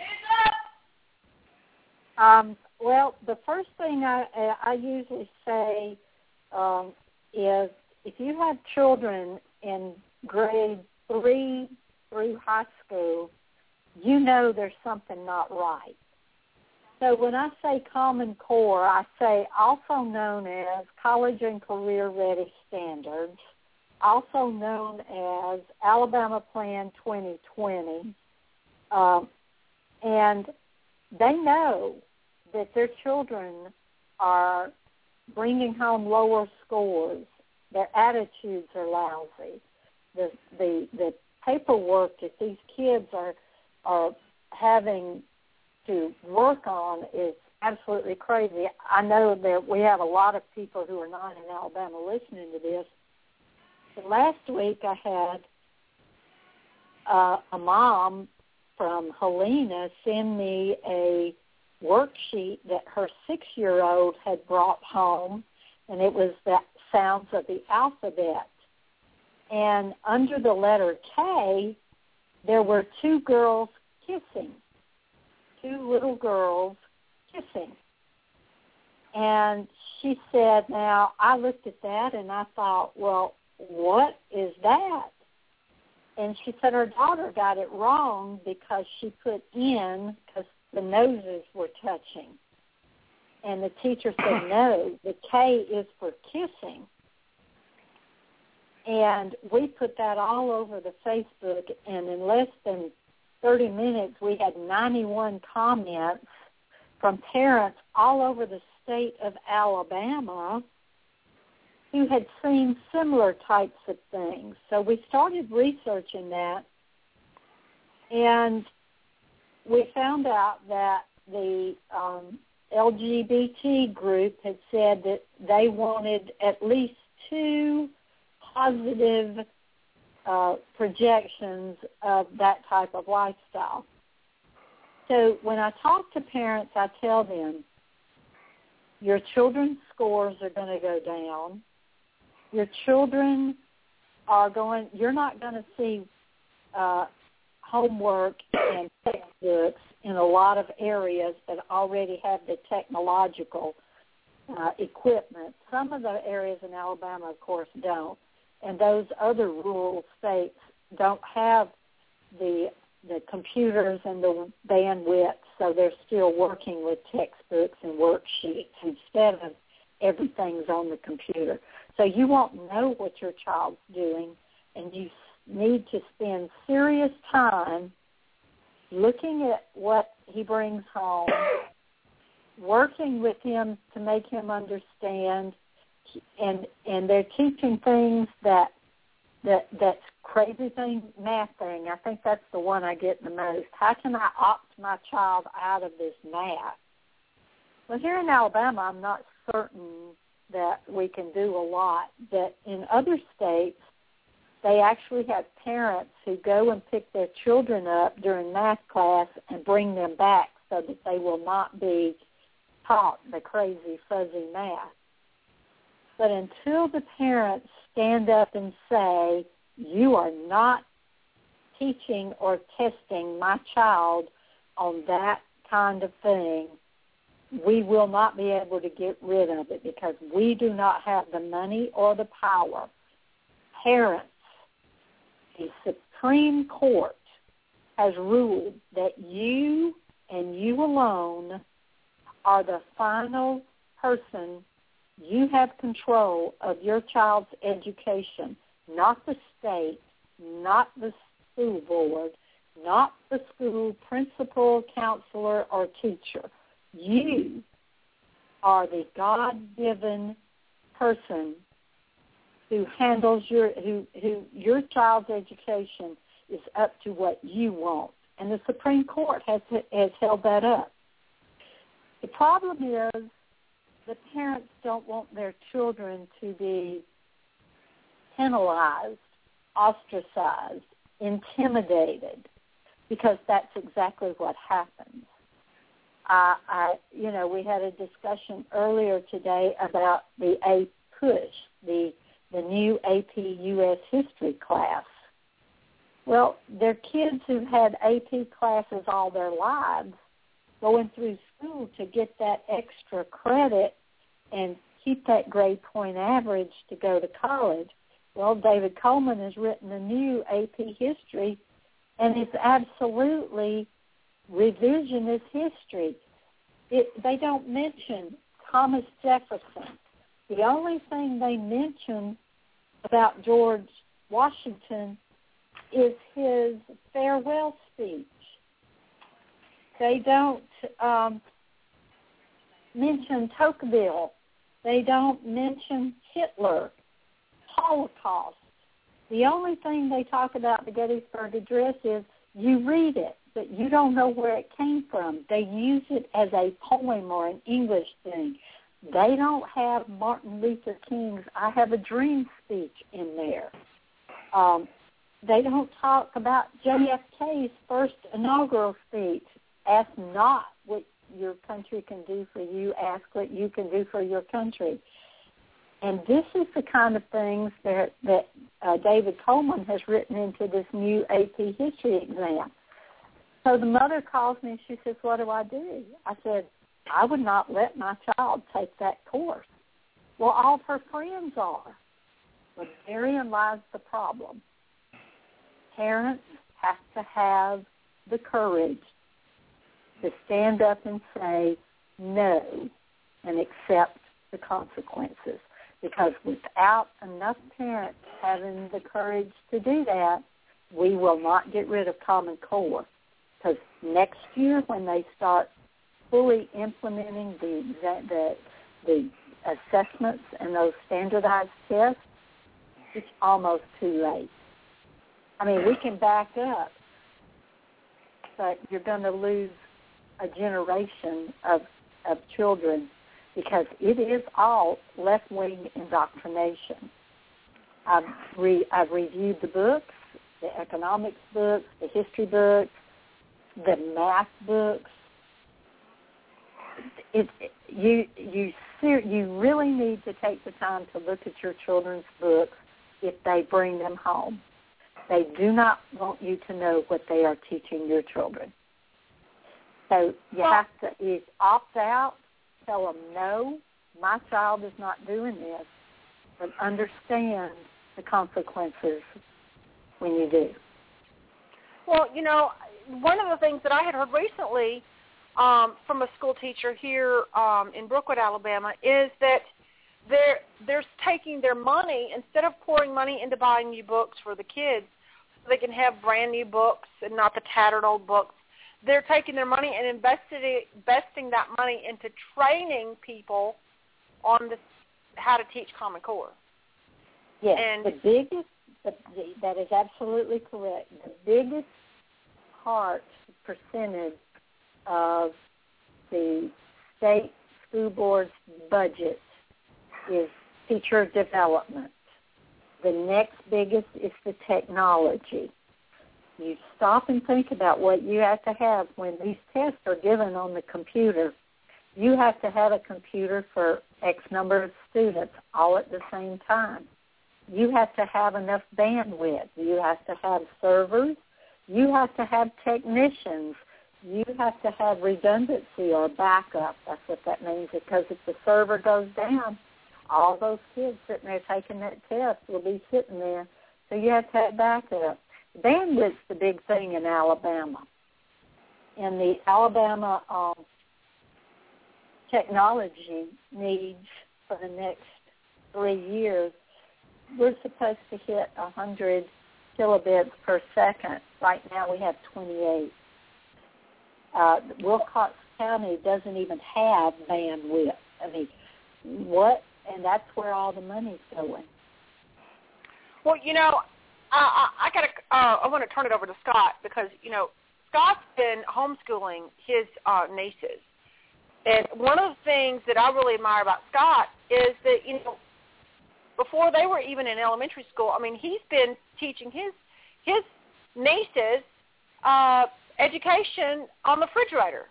Um, well, the first thing I, I usually say um, is, if you have children in grade three through high school, you know there's something not right. So when I say Common Core, I say also known as College and Career Ready Standards, also known as Alabama Plan twenty twenty, um, and they know that their children are bringing home lower scores. Their attitudes are lousy. The the the paperwork that these kids are are having to work on is absolutely crazy. I know that we have a lot of people who are not in Alabama listening to this. But last week I had uh, a mom from Helena send me a worksheet that her six-year-old had brought home, and it was the sounds of the alphabet. And under the letter K, there were two girls kissing, two little girls kissing. And she said, now, I looked at that and I thought, well, what is that? And she said her daughter got it wrong because she put in, because the noses were touching. And the teacher said, no, the K is for kissing. And we put that all over the Facebook, and in less than thirty minutes, we had ninety-one comments from parents all over the state of Alabama who had seen similar types of things. So we started researching that, and we found out that the um, L G B T group had said that they wanted at least two positive uh, projections of that type of lifestyle. So when I talk to parents, I tell them, Your children's scores are going to go down. Your children are going, you're not going to see uh, homework and textbooks in a lot of areas that already have the technological uh, equipment. Some of the areas in Alabama, of course, don't. And those other rural states don't have the the computers and the bandwidth, so they're still working with textbooks and worksheets instead of everything's on the computer. So you won't know what your child's doing, and you need to spend serious time looking at what he brings home, working with him to make him understand, and and they're teaching things that that that's crazy thing, math thing. I think that's the one I get the most. How can I opt my child out of this math? Well, here in Alabama, I'm not certain that we can do a lot, but in other states, they actually have parents who go and pick their children up during math class and bring them back so that they will not be taught the crazy, fuzzy math. But until the parents stand up and say, you are not teaching or testing my child on that kind of thing, we will not be able to get rid of it because we do not have the money or the power. Parents, the Supreme Court has ruled that you and you alone are the final person. You have control of your child's education, not the state, not the school board, not the school principal, counselor, or teacher. You are the God-given person who handles your who, who your child's education is up to what you want, and the Supreme Court has has held that up. The problem is the parents don't want their children to be penalized, ostracized, intimidated, because that's exactly what happens. Uh, I, you know, we had a discussion earlier today about the A PUSH, the the new A P U S history class. Well, they're kids who've had A P classes all their lives, going through school to get that extra credit and keep that grade point average to go to college. Well, David Coleman has written a new A P history, and it's absolutely revisionist history. It, they don't mention Thomas Jefferson. The only thing they mention about George Washington is his farewell speech. They don't um, mention Tocqueville. They don't mention Hitler, Holocaust. The only thing they talk about the Gettysburg Address is you read it, but you don't know where it came from. They use it as a poem or an English thing. They don't have Martin Luther King's I Have a Dream speech in there. Um, they don't talk about J F K's first inaugural speech. Ask not what your country can do for you. Ask what you can do for your country. And this is the kind of things that, that uh, David Coleman has written into this new A P history exam. So the mother calls me and she says, what do I do? I said, I would not let my child take that course. Well, all of her friends are. But therein lies the problem. Parents have to have the courage to stand up and say no and accept the consequences. Because without enough parents having the courage to do that, we will not get rid of Common Core. Because next year when they start fully implementing the, the, the assessments and those standardized tests, it's almost too late. I mean, we can back up, but you're going to lose a generation of, of children because it is all left-wing indoctrination. I've, re, I've reviewed the books, the economics books, the history books, the math books. It, it, you you you really need to take the time to look at your children's books if they bring them home. They do not want you to know what they are teaching your children. So you have to you opt out, tell them, no, my child is not doing this, but understand the consequences when you do. Well, you know, one of the things that I had heard recently um, from a school teacher here um, in Brookwood, Alabama, is that they're, they're taking their money, instead of pouring money into buying new books for the kids, so they can have brand new books and not the tattered old books, they're taking their money and invested, investing that money into training people on the, how to teach Common Core. Yes, and the biggest, the, that is absolutely correct. The biggest part, percentage of the state school board's budget is teacher development. The next biggest is the technology. You stop and think about what you have to have when these tests are given on the computer. You have to have a computer for X number of students all at the same time. You have to have enough bandwidth. You have to have servers. You have to have technicians. You have to have redundancy or backup. That's what that means, because if the server goes down, all those kids sitting there taking that test will be sitting there. So you have to have backup. Bandwidth's the big thing in Alabama. And the Alabama um, technology needs for the next three years, we're supposed to hit one hundred kilobits per second. Right now we have twenty-eight. Uh, Wilcox County doesn't even have bandwidth. I mean, what? And that's where all the money's going. Well, you know, I, I, I got to. Uh, I want to turn it over to Scott, because you know Scott's been homeschooling his uh, nieces, and one of the things that I really admire about Scott is that you know before they were even in elementary school, I mean, he's been teaching his his nieces uh, education on the refrigerator,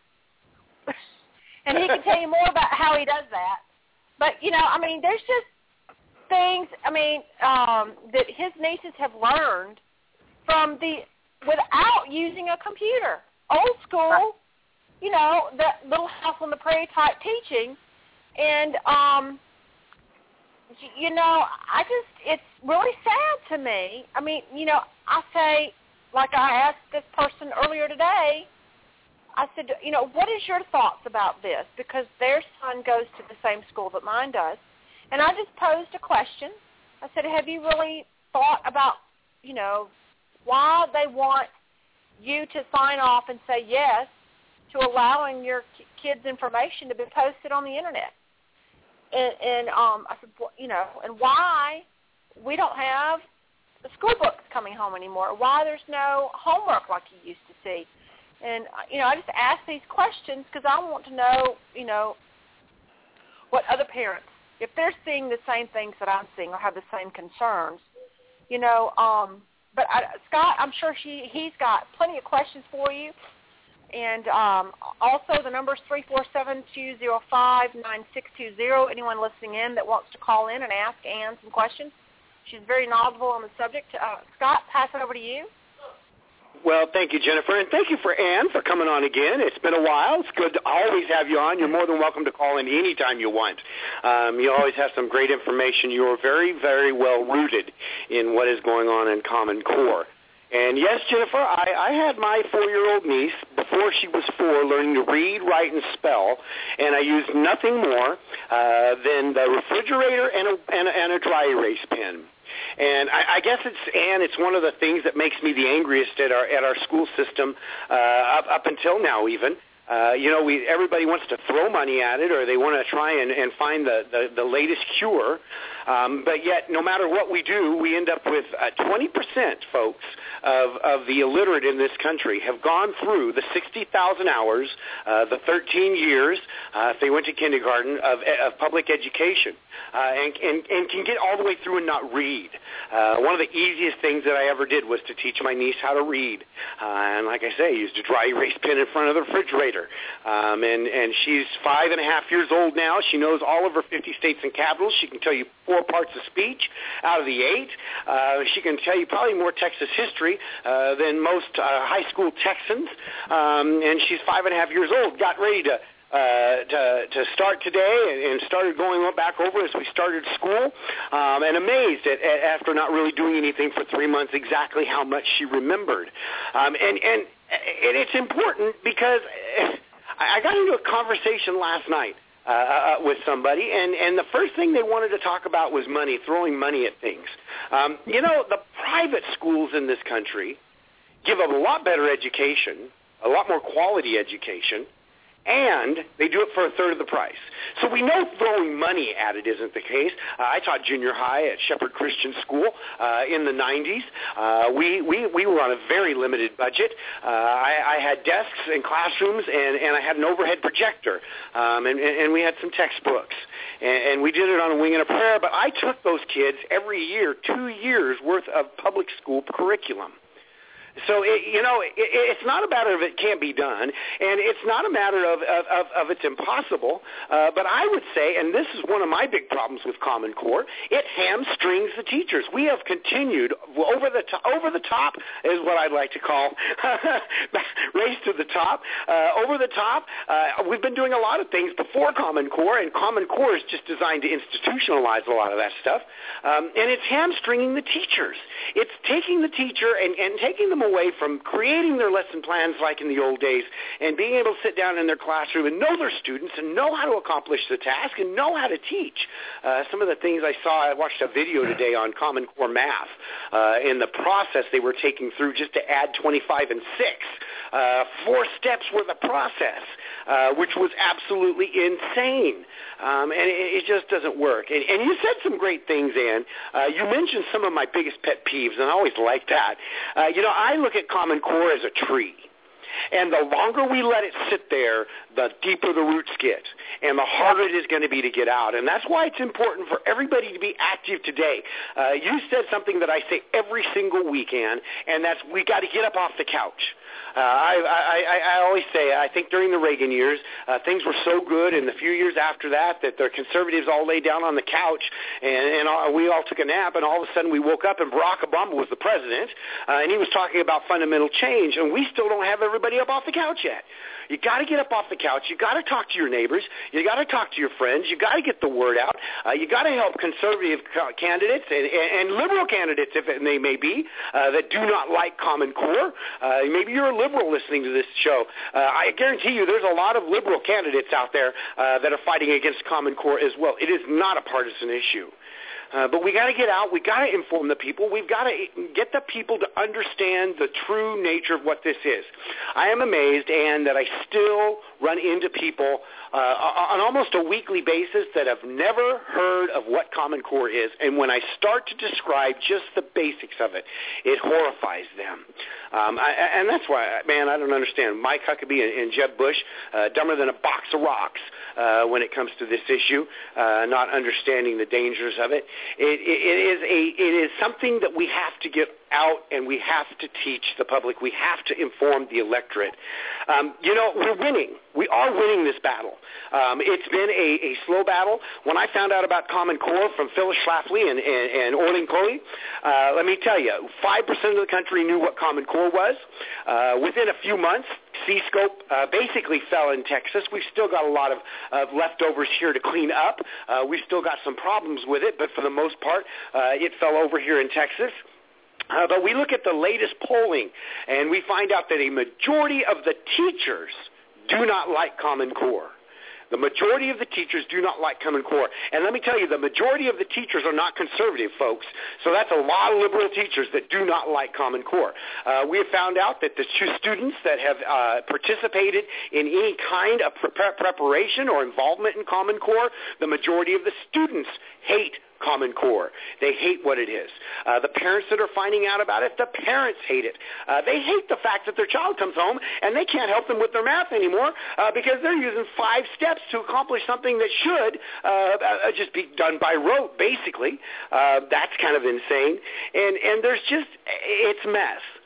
and he can tell you more about how he does that. But you know, I mean, there's just things, I mean, um, that his nieces have learned from the, without using a computer. Old school, you know, that Little House on the Prairie type teaching. And, um, you know, I just, it's really sad to me. I mean, you know, I say, like I asked this person earlier today, I said, you know, what is your thoughts about this? Because their son goes to the same school that mine does. And I just posed a question. I said, have you really thought about, you know, why they want you to sign off and say yes to allowing your kids' information to be posted on the Internet? And, and um, I said, well, you know, and why we don't have the school books coming home anymore, why there's no homework like you used to see. And, you know, I just ask these questions because I want to know, you know, what other parents, if they're seeing the same things that I'm seeing or have the same concerns, you know. Um, but I, Scott, I'm sure she, he's got plenty of questions for you. And um, also the number is three four seven, two zero five, nine six two zero. Anyone listening in that wants to call in and ask Ann some questions. She's very knowledgeable on the subject. Uh, Scott, pass it over to you. Well, thank you, Jennifer, and thank you for Ann for coming on again. It's been a while. It's good to always have you on. You're more than welcome to call in anytime you want. Um, you always have some great information. You are very, very well rooted in what is going on in Common Core. And yes, Jennifer, I, I had my four-year-old niece before she was four learning to read, write, and spell, and I used nothing more uh, than the refrigerator and a, and a, and a dry erase pen. And I, I guess it's, and it's one of the things that makes me the angriest at our at our school system uh, up, up until now even. Uh, you know, we everybody wants to throw money at it, or they want to try and, and find the, the, the latest cure. Um, but yet, no matter what we do, we end up with uh, twenty percent, folks, of, of the illiterate in this country have gone through the sixty thousand hours, uh, the thirteen years, uh, if they went to kindergarten, of, of public education, uh, and, and, and can get all the way through and not read. Uh, one of the easiest things that I ever did was to teach my niece how to read. Uh, and like I say, I used a dry erase pen in front of the refrigerator writer. Um, and, and she's five and a half years old now. She knows all of her fifty states and capitals. She can tell you four parts of speech out of the eight. Uh, she can tell you probably more Texas history uh, than most uh, high school Texans. Um, and she's five and a half years old, got ready to Uh, to, to start today and, and started going back over as we started school, um, and amazed at, at, after not really doing anything for three months exactly how much she remembered. Um, and, and, and it's important because I got into a conversation last night uh, uh, with somebody, and, and the first thing they wanted to talk about was money, throwing money at things. Um, you know, the private schools in this country give a lot better education, a lot more quality education, and they do it for a third of the price. So we know throwing money at it isn't the case. Uh, I taught junior high at Shepherd Christian School uh, in the nineties. Uh, we, we, we were on a very limited budget. Uh, I, I had desks and classrooms, and, and I had an overhead projector, um, and, and we had some textbooks. And, and we did it on a wing and a prayer, but I took those kids every year, two years' worth of public school curriculum. So, it, you know, it, it's not a matter of it can't be done, and it's not a matter of, of, of, of it's impossible, uh, but I would say, and this is one of my big problems with Common Core, it hamstrings the teachers. We have continued over the to, over the top is what I'd like to call race to the top. Uh, over the top, uh, we've been doing a lot of things before Common Core, and Common Core is just designed to institutionalize a lot of that stuff, um, and it's hamstringing the teachers. It's taking the teacher and, and taking them away from creating their lesson plans like in the old days and being able to sit down in their classroom and know their students and know how to accomplish the task and know how to teach. Uh, some of the things I saw, I watched a video today on Common Core math uh, in the process they were taking through just to add twenty-five and six. Uh, four steps were the process, uh, which was absolutely insane. Um, and it, it just doesn't work. And, and you said some great things, Ann. Uh, you mentioned some of my biggest pet peeves, and I always like that. Uh, you know, I look at Common Core as a tree. And the longer we let it sit there, the deeper the roots get, and the harder it is going to be to get out. And that's why it's important for everybody to be active today. Uh, you said something that I say every single weekend, and that's we got to get up off the couch. Uh, I, I, I always say, I think during the Reagan years, uh, things were so good, and the few years after that, that the conservatives all lay down on the couch, and, and all, we all took a nap, and all of a sudden we woke up, and Barack Obama was the president, uh, and he was talking about fundamental change, and we still don't have everybody up off the couch yet. You got to get up off the couch. You got to talk to your neighbors. You got to talk to your friends. You got to get the word out. Uh, you got to help conservative co- candidates and, and, and liberal candidates, if it, they may be, uh, that do not like Common Core. Uh, maybe you're a liberal listening to this show. Uh, I guarantee you, there's a lot of liberal candidates out there uh, that are fighting against Common Core as well. It is not a partisan issue. Uh, but we got to get out. We got to inform the people. We've got to get the people to understand the true nature of what this is. I am amazed, Ann, that I still run into people uh, on almost a weekly basis that have never heard of what Common Core is. And when I start to describe just the basics of it, it horrifies them. Um, I, and that's why, man, I don't understand. Mike Huckabee and, and Jeb Bush, uh, dumber than a box of rocks uh, when it comes to this issue, uh, not understanding the dangers of it. It, it, it is a it is something that we have to get out, and we have to teach the public. We have to inform the electorate. Um, you know, we're winning. We are winning this battle. Um, it's been a, a slow battle. When I found out about Common Core from Phyllis Schlafly and, and, and Orling Coley, uh, let me tell you, five percent of the country knew what Common Core was. Uh, within a few months, C-Scope uh, basically fell in Texas. We've still got a lot of, of leftovers here to clean up. Uh, we've still got some problems with it, but for the most part, uh, it fell over here in Texas. Uh, but we look at the latest polling, and we find out that a majority of the teachers do not like Common Core. The majority of the teachers do not like Common Core. And let me tell you, the majority of the teachers are not conservative, folks. So that's a lot of liberal teachers that do not like Common Core. Uh, we have found out that the students that have uh, participated in any kind of pre- preparation or involvement in Common Core, the majority of the students hate Common Core. They hate what it is. Uh, the parents that are finding out about it, the parents hate it. Uh, they hate the fact that their child comes home and they can't help them with their math anymore uh, because they're using five steps to accomplish something that should uh, uh, just be done by rote, basically. Uh, that's kind of insane. And, and there's just, it's mess.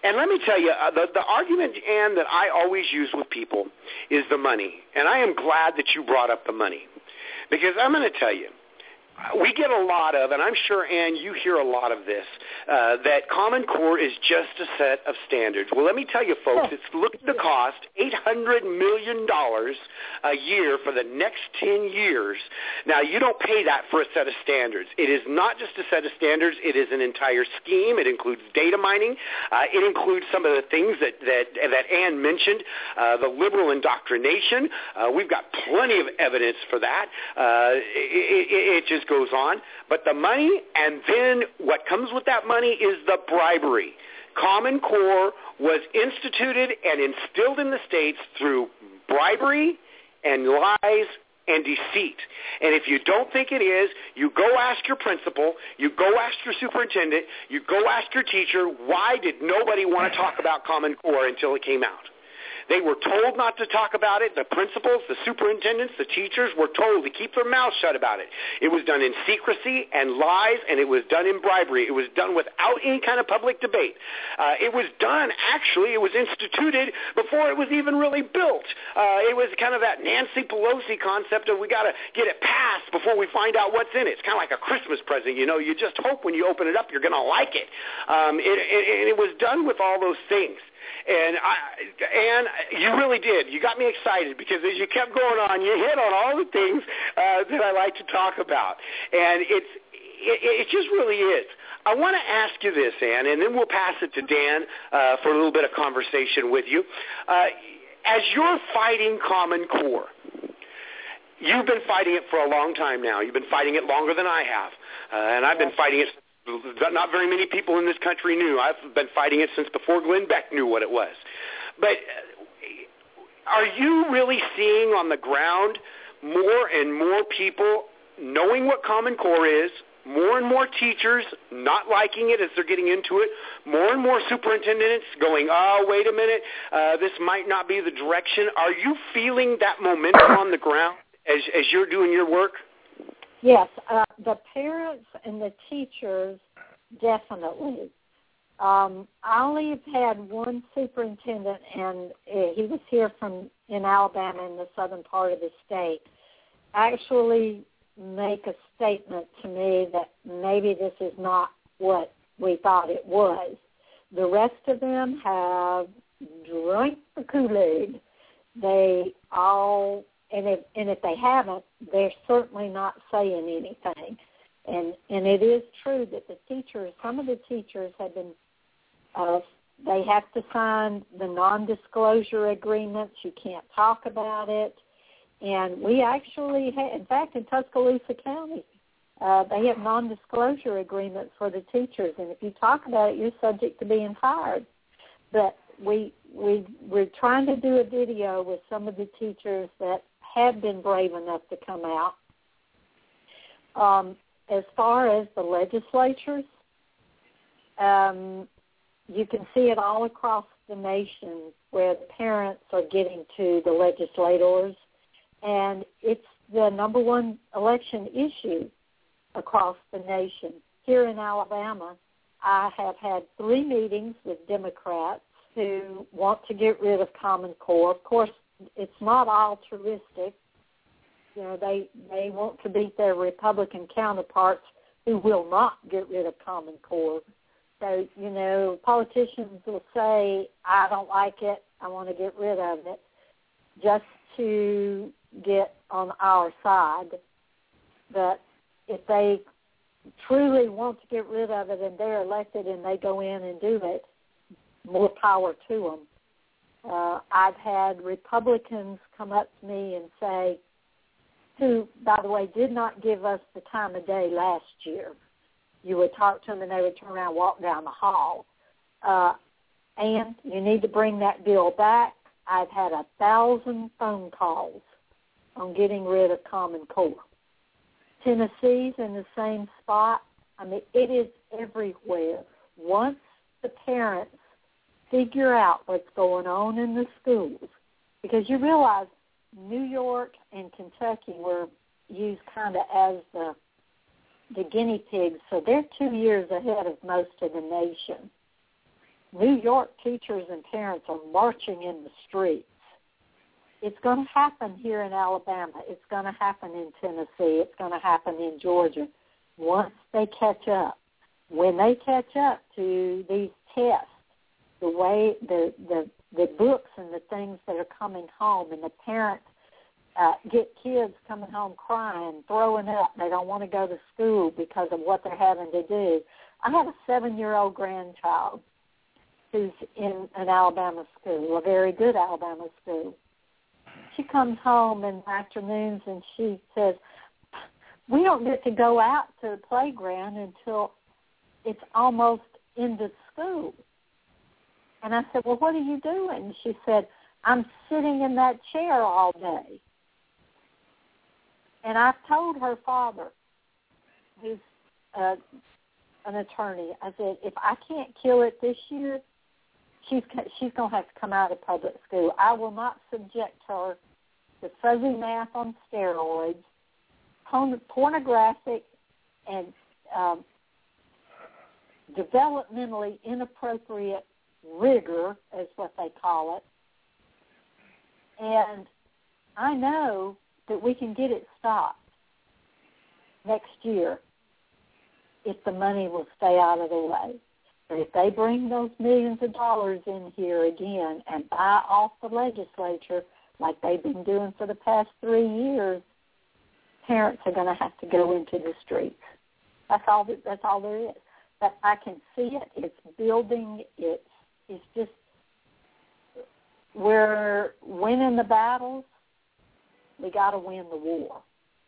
And let me tell you, uh, the, the argument, Ann, that I always use with people is the money. And I am glad that you brought up the money, because I'm going to tell you, we get a lot of, and I'm sure, Ann, you hear a lot of this, uh, that Common Core is just a set of standards. Well, let me tell you, folks, it's looking to cost eight hundred million dollars a year for the next ten years. Now, you don't pay that for a set of standards. It is not just a set of standards. It is an entire scheme. It includes data mining. Uh, it includes some of the things that, that, that Ann mentioned, uh, the liberal indoctrination. Uh, we've got plenty of evidence for that. Uh, it, it, it just goes on. But the money, and then what comes with that money is the bribery. Common Core was instituted and instilled in the states through bribery and lies and deceit. And if you don't think it is, you go ask your principal, you go ask your superintendent, you go ask your teacher, why did nobody want to talk about Common Core until it came out? They were told not to talk about it. The principals, the superintendents, the teachers were told to keep their mouths shut about it. It was done in secrecy and lies, and it was done in bribery. It was done without any kind of public debate. Uh, it was done, actually, it was instituted before it was even really built. Uh, it was kind of that Nancy Pelosi concept of we got to get it passed before we find out what's in it. It's kind of like a Christmas present, you know. You just hope when you open it up you're going to like it. Um, it, it. And it was done with all those things. And, I, and you really did. You got me excited because as you kept going on, you hit on all the things uh, that I like to talk about. And it's, it, it just really is. I want to ask you this, Ann, and then we'll pass it to Dan uh, for a little bit of conversation with you. Uh, as you're fighting Common Core, you've been fighting it for a long time now. You've been fighting it longer than I have. Uh, and I've been fighting it not very many people in this country knew. I've been fighting it since before Glenn Beck knew what it was. But are you really seeing on the ground more and more people knowing what Common Core is, more and more teachers not liking it as they're getting into it, more and more superintendents going, oh, wait a minute, uh, this might not be the direction? Are you feeling that momentum on the ground as, as you're doing your work? Yes, uh, the parents and the teachers, definitely. Um, I only have had one superintendent, and uh, he was here from in Alabama in the southern part of the state, actually make a statement to me that maybe this is not what we thought it was. The rest of them have drank the Kool-Aid. They all... And if, and if they haven't, they're certainly not saying anything. And and it is true that the teachers, some of the teachers have been, uh, they have to sign the non-disclosure agreements. You can't talk about it. And we actually, ha- in fact, in Tuscaloosa County, uh, they have non-disclosure agreements for the teachers. And if you talk about it, you're subject to being fired. But we, we, we're trying to do a video with some of the teachers that have been brave enough to come out. Um, as far as the legislatures, um, you can see it all across the nation where the parents are getting to the legislators, and it's the number one election issue across the nation. Here in Alabama, I have had three meetings with Democrats who want to get rid of Common Core. Of course, it's not altruistic. You know, they they want to beat their Republican counterparts who will not get rid of Common Core. So, you know, politicians will say, I don't like it, I want to get rid of it, just to get on our side. But if they truly want to get rid of it and they're elected and they go in and do it, more power to them. Uh, I've had Republicans come up to me and say, who, by the way, did not give us the time of day last year. You would talk to them and they would turn around and walk down the hall. Uh, and you need to bring that bill back. I've had a thousand phone calls on getting rid of Common Core. Tennessee's in the same spot. I mean, it is everywhere. Once the parents figure out what's going on in the schools, because you realize New York and Kentucky were used kind of as the the guinea pigs, so they're two years ahead of most of the nation. New York teachers and parents are marching in the streets. It's going to happen here in Alabama. It's going to happen in Tennessee. It's going to happen in Georgia once they catch up. When they catch up to these tests, the way the, the, the books and the things that are coming home, and the parents uh, get kids coming home crying, throwing up. They don't want to go to school because of what they're having to do. I have a seven-year-old grandchild who's in an Alabama school, a very good Alabama school. She comes home in the afternoons and she says, we don't get to go out to the playground until it's almost into school. And I said, well, what are you doing? She said, I'm sitting in that chair all day. And I told her father, who's uh, an attorney, I said, if I can't kill it this year, she's she's going to have to come out of public school. I will not subject her to fuzzy math on steroids, porn- pornographic and um, developmentally inappropriate rigor, is what they call it. And I know that we can get it stopped next year if the money will stay out of the way. But if they bring those millions of dollars in here again and buy off the legislature like they've been doing for the past three years, parents are going to have to go into the streets. That's all. That, that's all there is. But I can see it. It's building. It's it's just we're winning the battles. We got to win the war,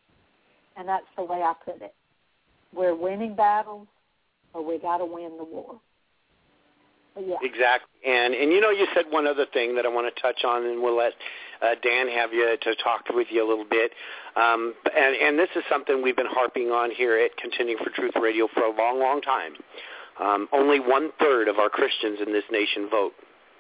and that's the way I put it. We're winning battles, but we got to win the war. Yeah. Exactly. And, and, you know, you said one other thing that I want to touch on, and we'll let uh, Dan have you to talk with you a little bit. Um, and, and this is something we've been harping on here at Contending for Truth Radio for a long, long time. Um, only one-third of our Christians in this nation vote.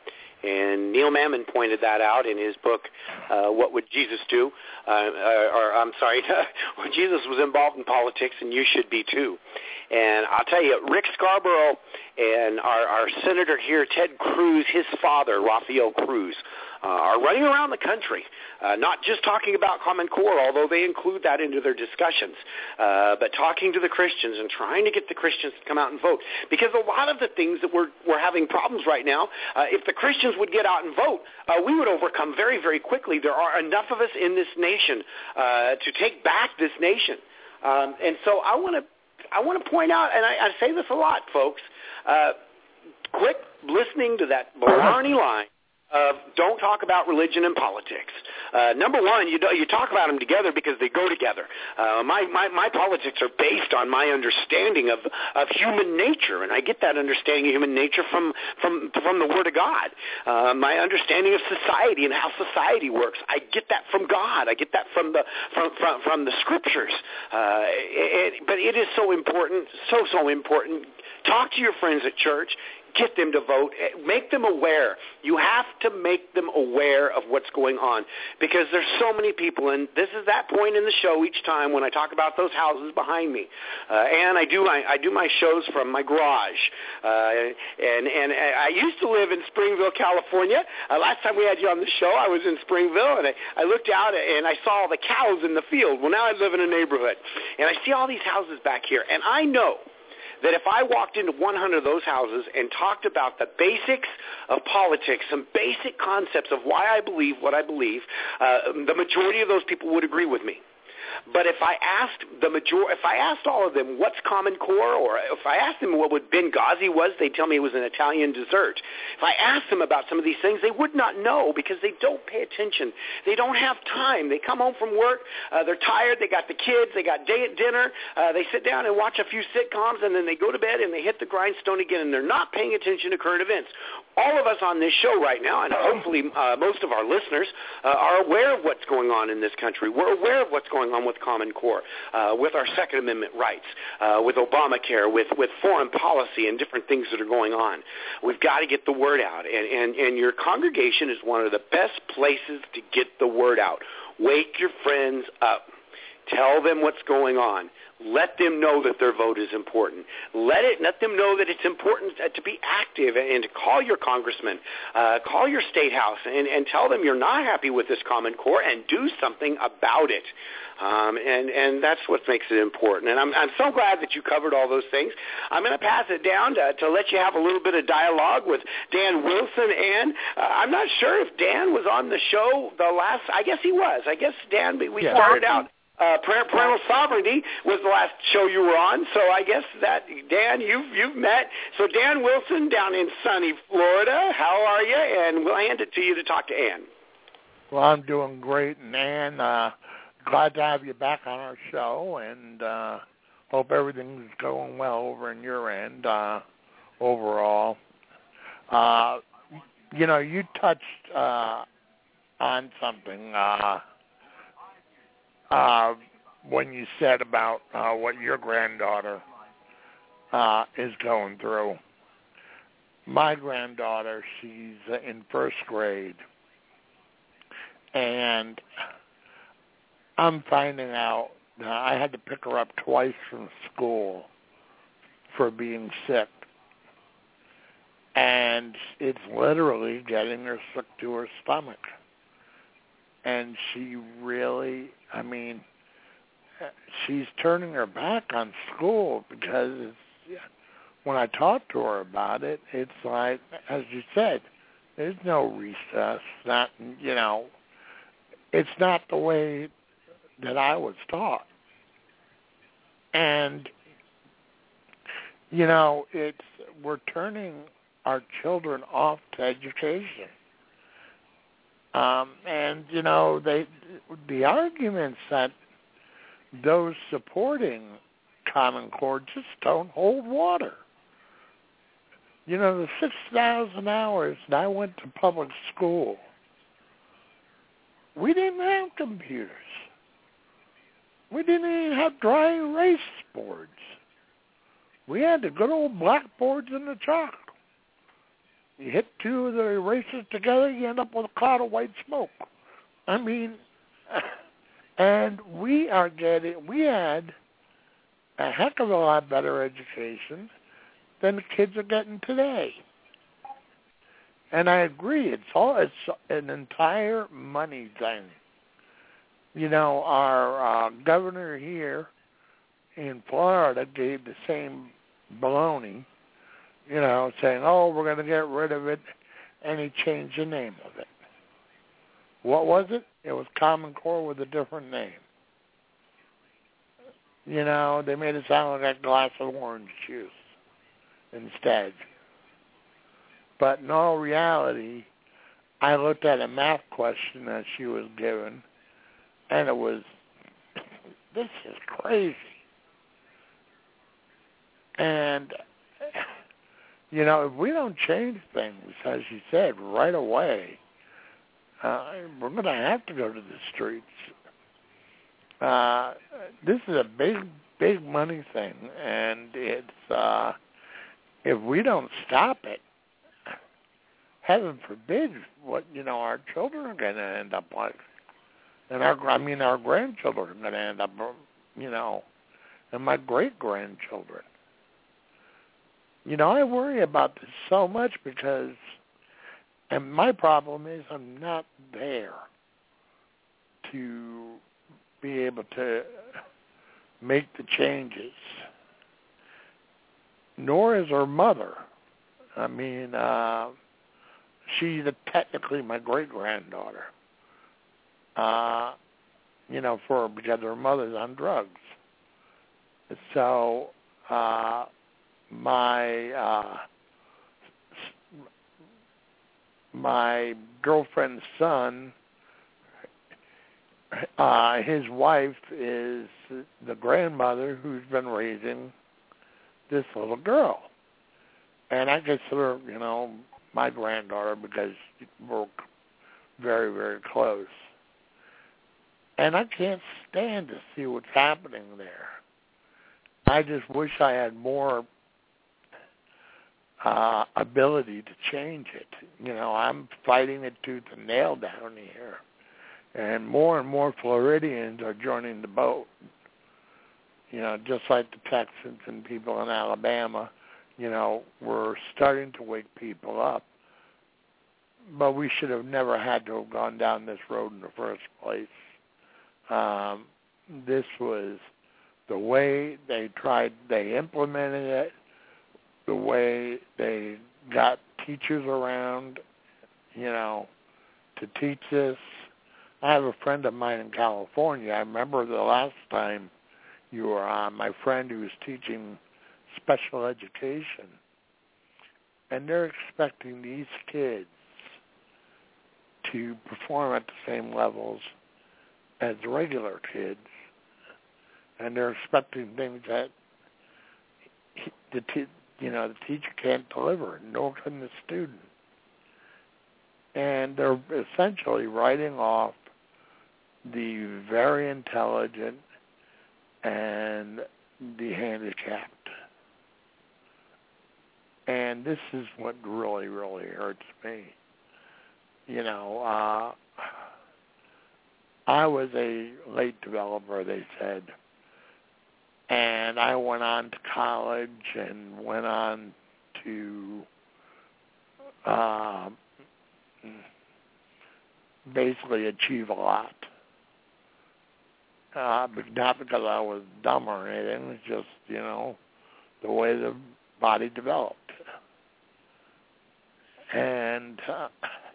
And Neil Mammon pointed that out in his book, uh, What Would Jesus Do? Uh, or, or I'm sorry, when Jesus was involved in politics, and you should be too. And I'll tell you, Rick Scarborough and our, our senator here, Ted Cruz, his father, Rafael Cruz, uh, are running around the country, uh, not just talking about Common Core, although they include that into their discussions, uh, but talking to the Christians and trying to get the Christians to come out and vote. Because a lot of the things that we're, we're having problems right now, uh, if the Christians would get out and vote, uh, we would overcome very, very quickly. There are enough of us in this nation uh, to take back this nation. Um, and so I want to I want to point out, and I, I say this a lot, folks, uh, quit listening to that baloney line of don't talk about religion and politics. Uh, number one, you, do, you talk about them together because they go together. Uh, my, my, my politics are based on my understanding of, of human nature, and I get that understanding of human nature from, from, from the Word of God. Uh, my understanding of society and how society works, I get that from God. I get that from the, from, from, from the Scriptures. Uh, it, but it is so important, so, so important. Talk to your friends at church. Get them to vote. Make them aware. You have to make them aware of what's going on because there's so many people, and this is that point in the show each time when I talk about those houses behind me. Uh, and I do my I do my shows from my garage. Uh, and and I used to live in Springville, California. Uh, last time we had you on the show, I was in Springville, and I, I looked out and I saw the cows in the field. Well, now I live in a neighborhood, and I see all these houses back here, and I know that if I walked into one hundred of those houses and talked about the basics of politics, some basic concepts of why I believe what I believe, uh, the majority of those people would agree with me. But if I asked the major, if I asked all of them what's Common Core, or if I asked them what Benghazi was, they'd tell me it was an Italian dessert. If I asked them about some of these things, they would not know because they don't pay attention. They don't have time. They come home from work, uh, they're tired, they got the kids, they got day at dinner, uh, they sit down and watch a few sitcoms, and then they go to bed and they hit the grindstone again, and they're not paying attention to current events. All of us on this show right now, and hopefully uh, most of our listeners, uh, are aware of what's going on in this country. We're aware of what's going on with Common Core, uh, with our Second Amendment rights, uh, with Obamacare, with, with foreign policy and different things that are going on. We've got to get the word out, and, and, and your congregation is one of the best places to get the word out. Wake your friends up. Tell them what's going on. Let them know that their vote is important. Let it. Let them know that it's important to be active and to call your congressman, uh, call your state house, and, and tell them you're not happy with this Common Core and do something about it. Um, and, and that's what makes it important. And I'm, I'm so glad that you covered all those things. I'm going to pass it down to, to let you have a little bit of dialogue with Dan Wilson. And uh, I'm not sure if Dan was on the show the last, I guess he was. I guess, Dan, we yeah. started out. Uh, parental sovereignty was the last show you were on, so I guess that, Dan, you've, you've met. So Dan Wilson down in sunny Florida, how are you? And we'll hand it to you to talk to Ann. Well, I'm doing great, and Ann, uh, glad to have you back on our show, and uh, hope everything's going well over in your end uh, overall. Uh, you know, you touched uh, on something uh, uh, when you said about uh, what your granddaughter uh, is going through. My granddaughter, she's in first grade, and I'm finding out uh, I had to pick her up twice from school for being sick. And it's literally getting her sick to her stomach. And she really, I mean, she's turning her back on school because it's, when I talk to her about it, it's like, as you said, there's no recess. Not, you know, it's not the way that I was taught. And, you know, it's, we're turning our children off to education. Um, and, you know, they, the arguments that those supporting Common Core just don't hold water. You know, the six thousand hours that I went to public school, we didn't have computers. We didn't even have dry erase boards. We had the good old blackboards in the chalk. You hit two of the erasers together, you end up with a cloud of white smoke. I mean, and we are getting, we had a heck of a lot better education than the kids are getting today. And I agree, it's all, it's an entire money thing. You know, our uh, governor here in Florida gave the same baloney, you know, saying, oh, we're going to get rid of it, and he changed the name of it. What was it? It was Common Core with a different name. You know, they made it sound like a glass of orange juice instead. But in all reality, I looked at a math question that she was given, and it was, this is crazy. And, you know, if we don't change things, as you said, right away, uh, we're going to have to go to the streets. Uh, this is a big, big money thing, and it's, uh, if we don't stop it, heaven forbid what, you know, our children are going to end up like. And our, I mean, our grandchildren are going to end up, you know, and my great-grandchildren. You know, I worry about this so much because, and my problem is I'm not there to be able to make the changes, nor is her mother. I mean, uh, she's a, technically my great-granddaughter. Uh, you know, for because her mother's on drugs. So uh, my uh, my girlfriend's son, uh, his wife is the grandmother who's been raising this little girl, and I consider, you know, my granddaughter because we're very, very close. And I can't stand to see what's happening there. I just wish I had more uh, ability to change it. You know, I'm fighting it tooth and nail down here. And more and more Floridians are joining the boat. You know, just like the Texans and people in Alabama, you know, we're starting to wake people up. But we should have never had to have gone down this road in the first place. Um, this was the way they tried, they implemented it, the way they got teachers around, you know, to teach this. I have a friend of mine in California. I remember the last time you were on, my friend who was teaching special education. And they're expecting these kids to perform at the same levels as regular kids. And they're expecting things that the te- you know the teacher can't deliver, nor can the student. And they're essentially writing off the very intelligent and the handicapped. And this is what really, really hurts me. You know, uh, I was a late developer, they said. And I went on to college and went on to uh, basically achieve a lot. Uh, but not because I was dumb or anything. It's just, you know, the way the body developed. And uh,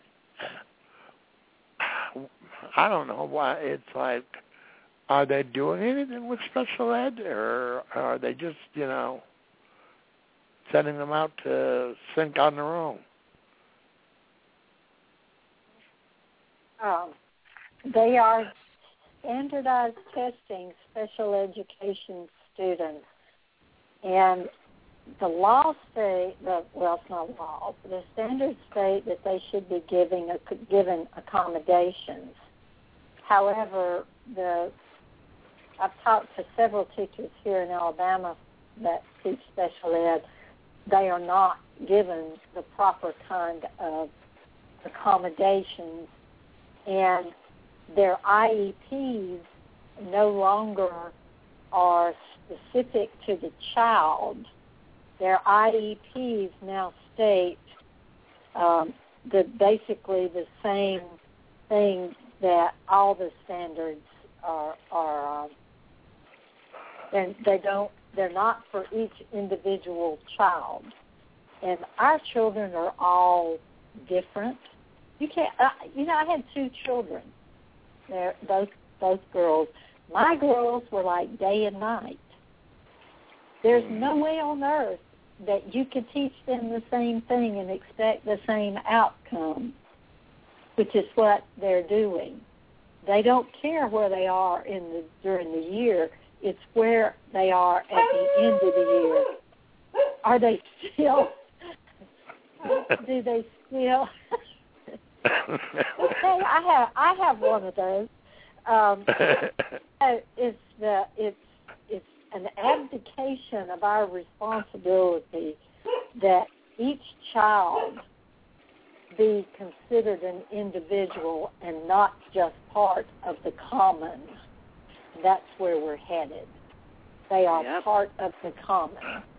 I don't know why it's like, are they doing anything with special ed, or are they just, you know, sending them out to sink on their own? Um, they are standardized testing special education students, and the law state, the, well, it's not law, but the standards state that they should be giving given accommodations. However, the I've talked to several teachers here in Alabama that teach special ed. They are not given the proper kind of accommodations, and their I E Ps no longer are specific to the child. Their I E Ps now state um, the basically the same thing that all the standards are. are uh, and they don't. They're not for each individual child. And our children are all different. You can't. Uh, you know, I had two children. They're both both girls. My girls were like day and night. There's no way on earth that you could teach them the same thing and expect the same outcome, which is what they're doing. They don't care where they are in the during the year. It's where they are at the end of the year. Are they still? Do they still? Okay, I have I have one of those. Um, it's the it's it's an abdication of our responsibility that each child be considered an individual and not just part of the common. That's where we're headed. They are yep. part of the common.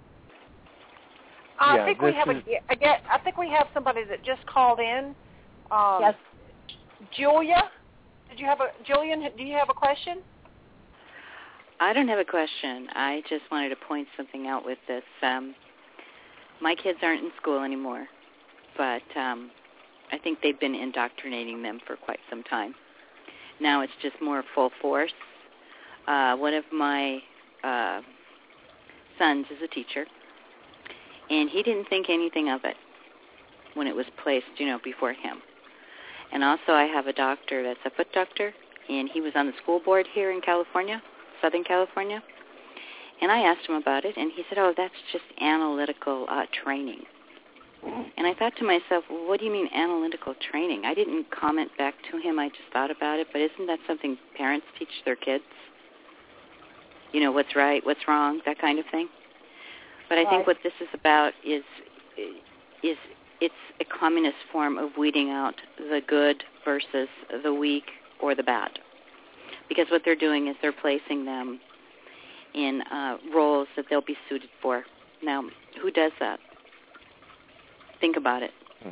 I yeah, think we have is... a, again. I think we have somebody that just called in. Um, yes, Julia. Did you have a Julian? Do you have a question? I don't have a question. I just wanted to point something out with this. Um, my kids aren't in school anymore, but um, I think they've been indoctrinating them for quite some time. Now it's just more full force. Uh, one of my uh, sons is a teacher, and he didn't think anything of it when it was placed, you know, before him. And also I have a doctor that's a foot doctor, and he was on the school board here in California, Southern California. And I asked him about it, and he said, oh, that's just analytical uh, training. And I thought to myself, well, what do you mean analytical training? I didn't comment back to him. I just thought about it. But isn't that something parents teach their kids? You know, what's right, what's wrong, that kind of thing. But I right. think what this is about is is it's a communist form of weeding out the good versus the weak or the bad. Because what they're doing is they're placing them in uh, roles that they'll be suited for. Now, who does that? Think about it.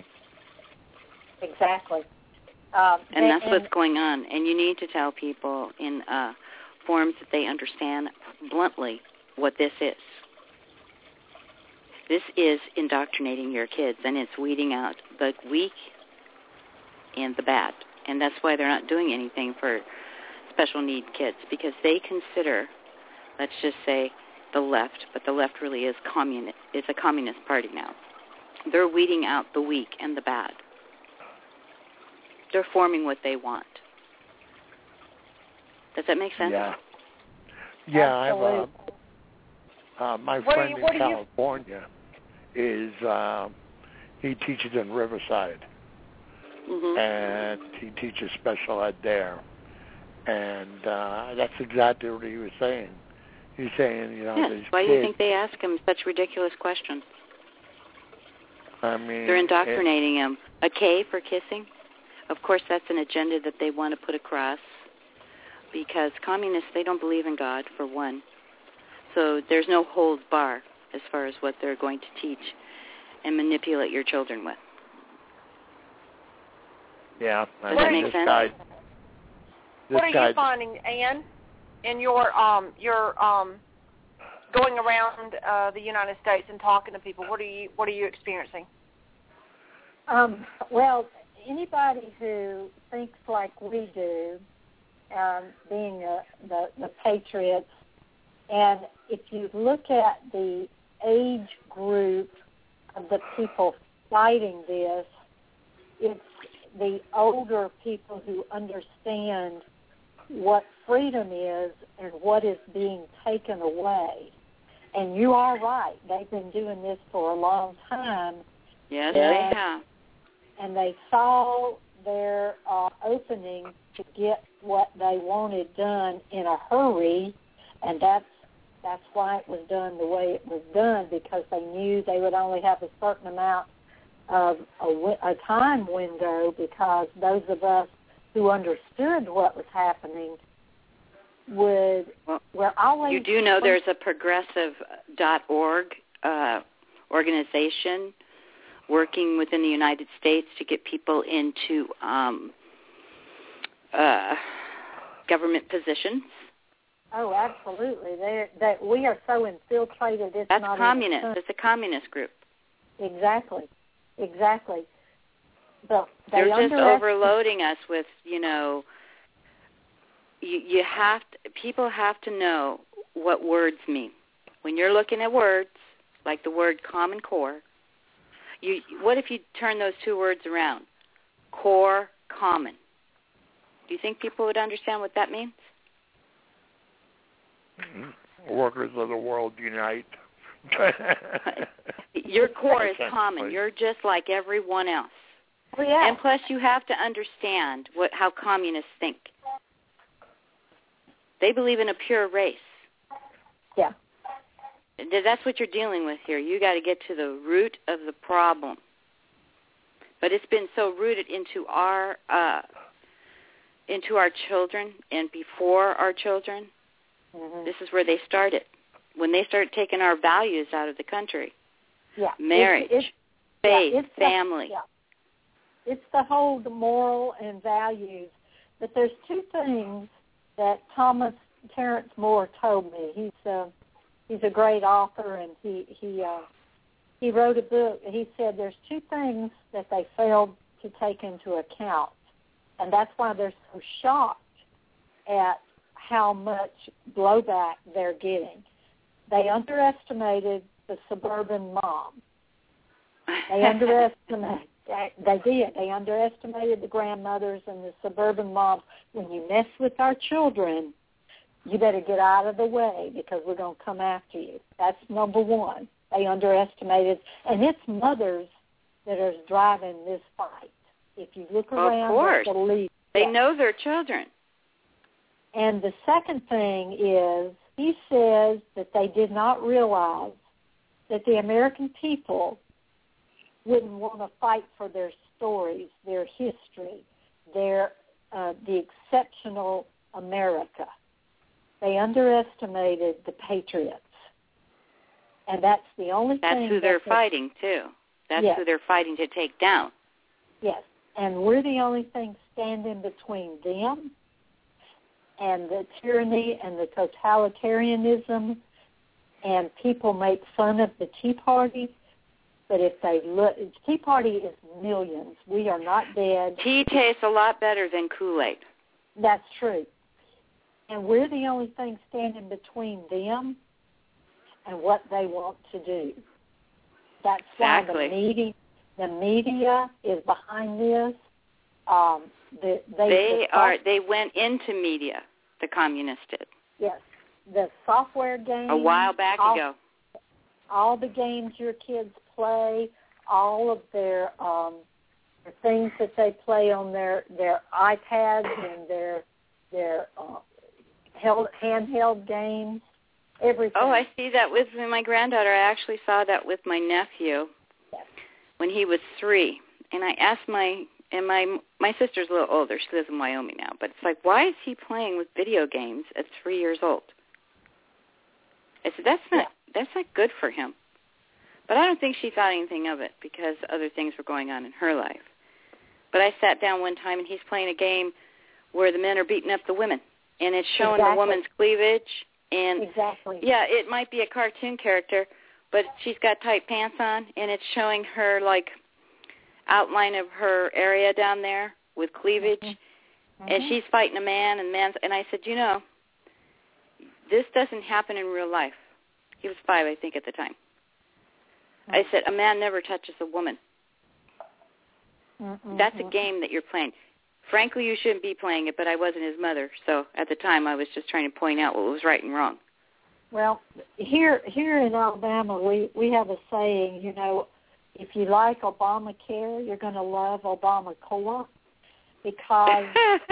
Exactly. Um, and that's and, what's going on. And you need to tell people in uh, forms that they understand bluntly what this is. This is indoctrinating your kids, and it's weeding out the weak and the bad. And that's why they're not doing anything for special need kids, because they consider, let's just say, the left, but the left really is communist, is a communist party now. They're weeding out the weak and the bad. They're forming what they want. Does that make sense? Yeah. Yeah, I have a, uh, my What friend you- what in do you- California is, uh, he teaches in Riverside, Mm-hmm. and he teaches special ed there. And uh, that's exactly what he was saying. He's saying, you know, Yes. these Why kids, do you think they ask him such ridiculous questions? I mean, They're indoctrinating him. A K for kissing? Of course, that's an agenda that they want to put across, because communists, they don't believe in God, for one. So there's no hold bar as far as what they're going to teach and manipulate your children with. Yeah. I Does mean, that make this sense? Guy, this What are guy, you finding, Anne, in your um your um going around uh, the United States and talking to people? What are you What are you experiencing? Um, well, anybody who thinks like we do, um, being a, the, the patriots, and if you look at the age group of the people fighting this, it's the older people who understand what freedom is and what is being taken away. And you are right. They've been doing this for a long time. Yes, and, they have. And they saw their uh, opening to get what they wanted done in a hurry, and that's that's why it was done the way it was done, because they knew they would only have a certain amount of a, a time window, because those of us who understood what was happening would Well, were always... You do know there's a progressive dot org uh, organization working within the United States to get people into um, uh, government positions. Oh, absolutely. They're, that we are so infiltrated. It's That's not communist. even, It's a communist group. Exactly, exactly. But they They're just underestimate- overloading us with, you know, you, you have to, people have to know what words mean. When you're looking at words, like the word Common Core, you what if you turn those two words around? Core, common. Do you think people would understand what that means? Workers of the world unite. Your core is Essentially. common. You're just like everyone else. Oh, yeah. And plus, you have to understand what how communists think. They believe in a pure race. Yeah. That's what you're dealing with here. You got to get to the root of the problem. But it's been so rooted into our uh, into our children and before our children. Mm-hmm. This is where they started. When they started taking our values out of the country. Yeah. Marriage, it's, it's, faith, yeah, it's family. The, yeah. It's the whole the moral and values. But there's two things that Thomas Terrence Moore told me. He's uh, he's a great author, and he he uh, he wrote a book. He said there's two things that they failed to take into account, and that's why they're so shocked at how much blowback they're getting. They underestimated the suburban mom. They underestimated. They did. They underestimated the grandmothers and the suburban moms. When you mess with our children, you better get out of the way, because we're going to come after you. That's number one. They underestimated. And it's mothers that are driving this fight. If you look around, of course. the lead, They yeah. know their children. And the second thing is, he says that they did not realize that the American people wouldn't want to fight for their stories, their history, their uh, the exceptional America. They underestimated the patriots. And that's the only that's thing. Who that they're they, fighting, too. That's yes. who they're fighting to take down. Yes. And we're the only thing standing between them and the tyranny and the totalitarianism. And people make fun of the Tea Party. But if they look, Tea Party is millions. We are not dead. Tea tastes a lot better than Kool-Aid. That's true. And we're the only thing standing between them and what they want to do. That's exactly. why the media, the media is behind this. Um, the, they they the are. They went into media. The communists did. Yes, the software games. A while back all, ago. All the games your kids play, all of their um, the things that they play on their, their iPads and their their uh, held, handheld games, everything. Oh, I see that with my granddaughter. I actually saw that with my nephew yes. when he was three. And I asked my, and my my sister's a little older. She lives in Wyoming now. But it's like, why is he playing with video games at three years old? I said, that's not, yeah. that's not good for him. But I don't think she thought anything of it because other things were going on in her life. But I sat down one time, and he's playing a game where the men are beating up the women. And it's showing exactly. the woman's cleavage. And exactly. yeah, it might be a cartoon character, but she's got tight pants on, and it's showing her, like, outline of her area down there with cleavage. Mm-hmm. And she's fighting a man, and man's. And I said, you know, this doesn't happen in real life. He was five, I think, at the time. Mm-hmm. I said, a man never touches a woman. Mm-hmm. That's a game that you're playing. Frankly, you shouldn't be playing it, but I wasn't his mother, so at the time I was just trying to point out what was right and wrong. Well, here here in Alabama, we, we have a saying, you know, if you like Obamacare, you're going to love Obama Core, because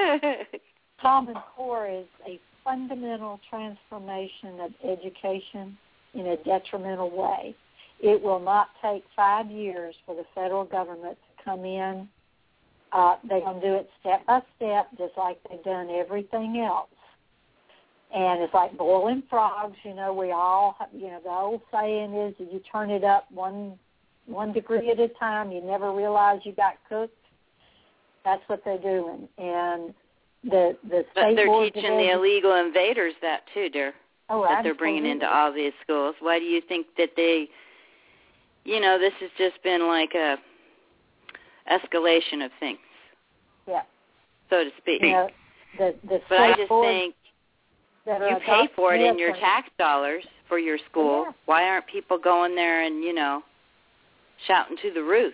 Common Core is a fundamental transformation of education in a detrimental way. It will not take five years for the federal government to come in. Uh, they're going to do it step by step, just like they've done everything else. And it's like boiling frogs. You know, we all, you know, the old saying is that you turn it up one one degree at a time, you never realize you got cooked. That's what they're doing. And the the state but they're boards teaching of the edu- illegal invaders that too, dear. Oh, that absolutely. They're bringing into all these schools. Why do you think that they, you know, this has just been like a escalation of things, yeah, so to speak. You know, the, the but I just think you pay for it in your and, tax dollars for your school. Yeah. Why aren't people going there and, you know, shouting to the roofs?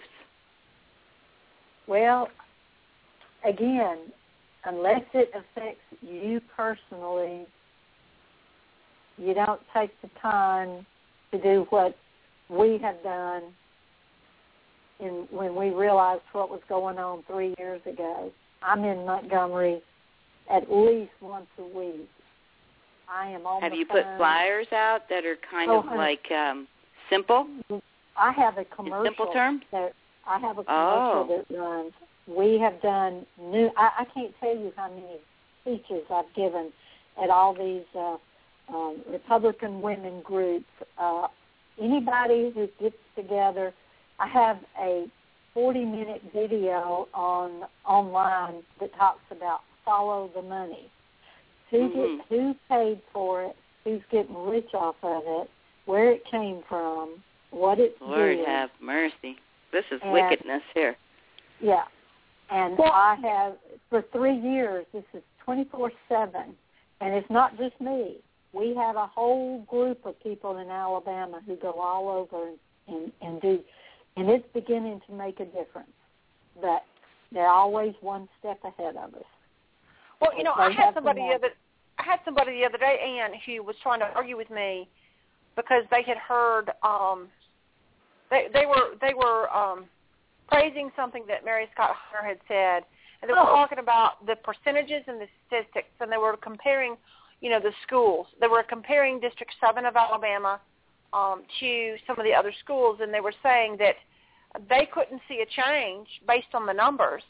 Well, again, unless it affects you personally, you don't take the time to do what we have done in, when we realized what was going on three years ago. I'm in Montgomery at least once a week. I am on Have the you phone. put flyers out that are kind oh, of like um, simple? I have a commercial. In simple terms? That, I have a commercial oh. that runs. We have done new. I, I can't tell you how many speeches I've given at all these uh, um, Republican women groups. Uh, anybody who gets together, I have a forty-minute video on online that talks about follow the money. Who mm-hmm. get, who paid for it? Who's getting rich off of it? Where it came from? What it's Lord doing. have mercy. This is and, wickedness here. Yeah. And well, I have, for three years, this is twenty-four seven, and it's not just me. We have a whole group of people in Alabama who go all over and, and, and do, and it's beginning to make a difference. But they're always one step ahead of us. Well, you know, I had somebody the other, I had somebody the other day, Ann, who was trying to argue with me because they had heard, um, they they were they were um, praising something that Mary Scott Hunter had said, and they were oh. talking about the percentages and the statistics, and they were comparing, you know, the schools. They were comparing District seven of Alabama um, to some of the other schools, and they were saying that they couldn't see a change based on the numbers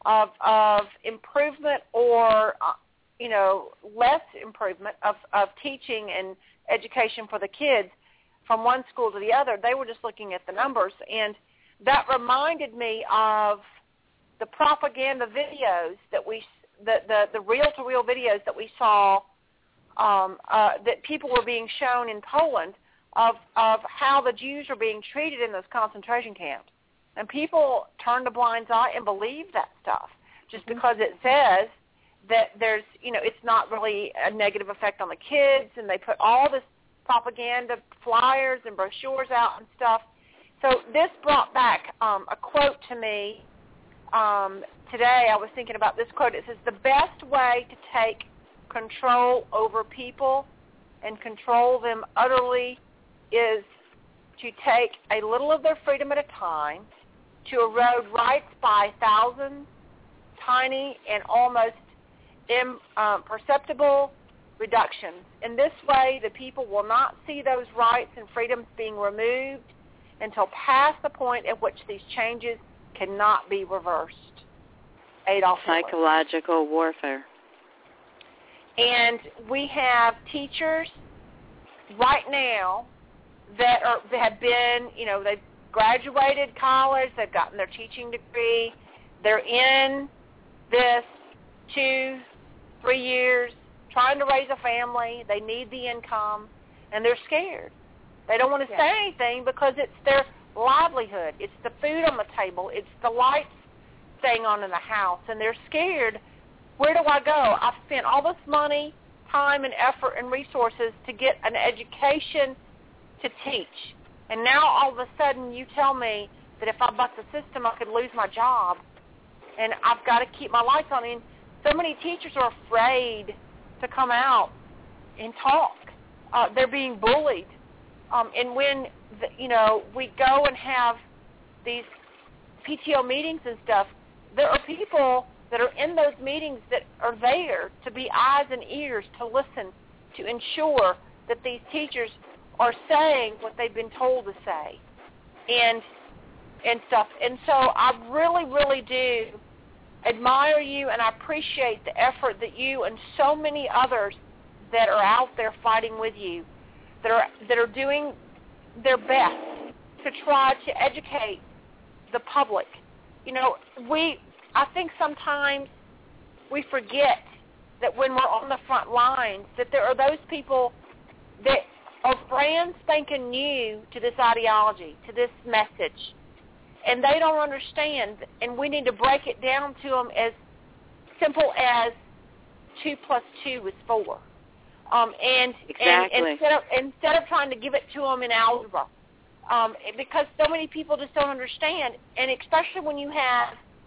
of of improvement or uh, you know less improvement of of teaching and education for the kids from one school to the other. They were just looking at the numbers, and that reminded me of the propaganda videos that we the the, the reel-to-reel videos that we saw um, uh, that people were being shown in Poland of of how the Jews are being treated in those concentration camps. And people turn a blind eye and believe that stuff just because it says that there's, you know, it's not really a negative effect on the kids, and they put all this propaganda flyers and brochures out and stuff. So this brought back um, a quote to me um, today. I was thinking about this quote. It says, the best way to take control over people and control them utterly is to take a little of their freedom at a time, to erode rights by thousands, tiny and almost imperceptible reductions. In this way, the people will not see those rights and freedoms being removed until past the point at which these changes cannot be reversed. Adolf Hitler. Psychological warfare. And we have teachers right now that are that have been, you know, they've graduated college, they've gotten their teaching degree, they're in this two, three years trying to raise a family, they need the income, and they're scared. They don't want to yeah. say anything because it's their livelihood. It's the food on the table. It's the lights staying on in the house, and they're scared. Where do I go? I've spent all this money, time, and effort and resources to get an education to teach. And now all of a sudden you tell me that if I buck the system, I could lose my job. And I've got to keep my lights on. And so many teachers are afraid to come out and talk. Uh, they're being bullied. Um, and when, the, you know, we go and have these P T O meetings and stuff, there are people that are in those meetings that are there to be eyes and ears, to listen, to ensure that these teachers are saying what they've been told to say and and stuff. And so I really, really do admire you, and I appreciate the effort that you and so many others that are out there fighting with you, that are that are doing their best to try to educate the public. You know, we I think sometimes we forget that when we're on the front lines, that there are those people that are brand spanking new to this ideology, to this message, and they don't understand, and we need to break it down to them as simple as two plus two is four. Um, and, exactly. and instead of instead of trying to give it to them in algebra, um, because so many people just don't understand, and especially when you have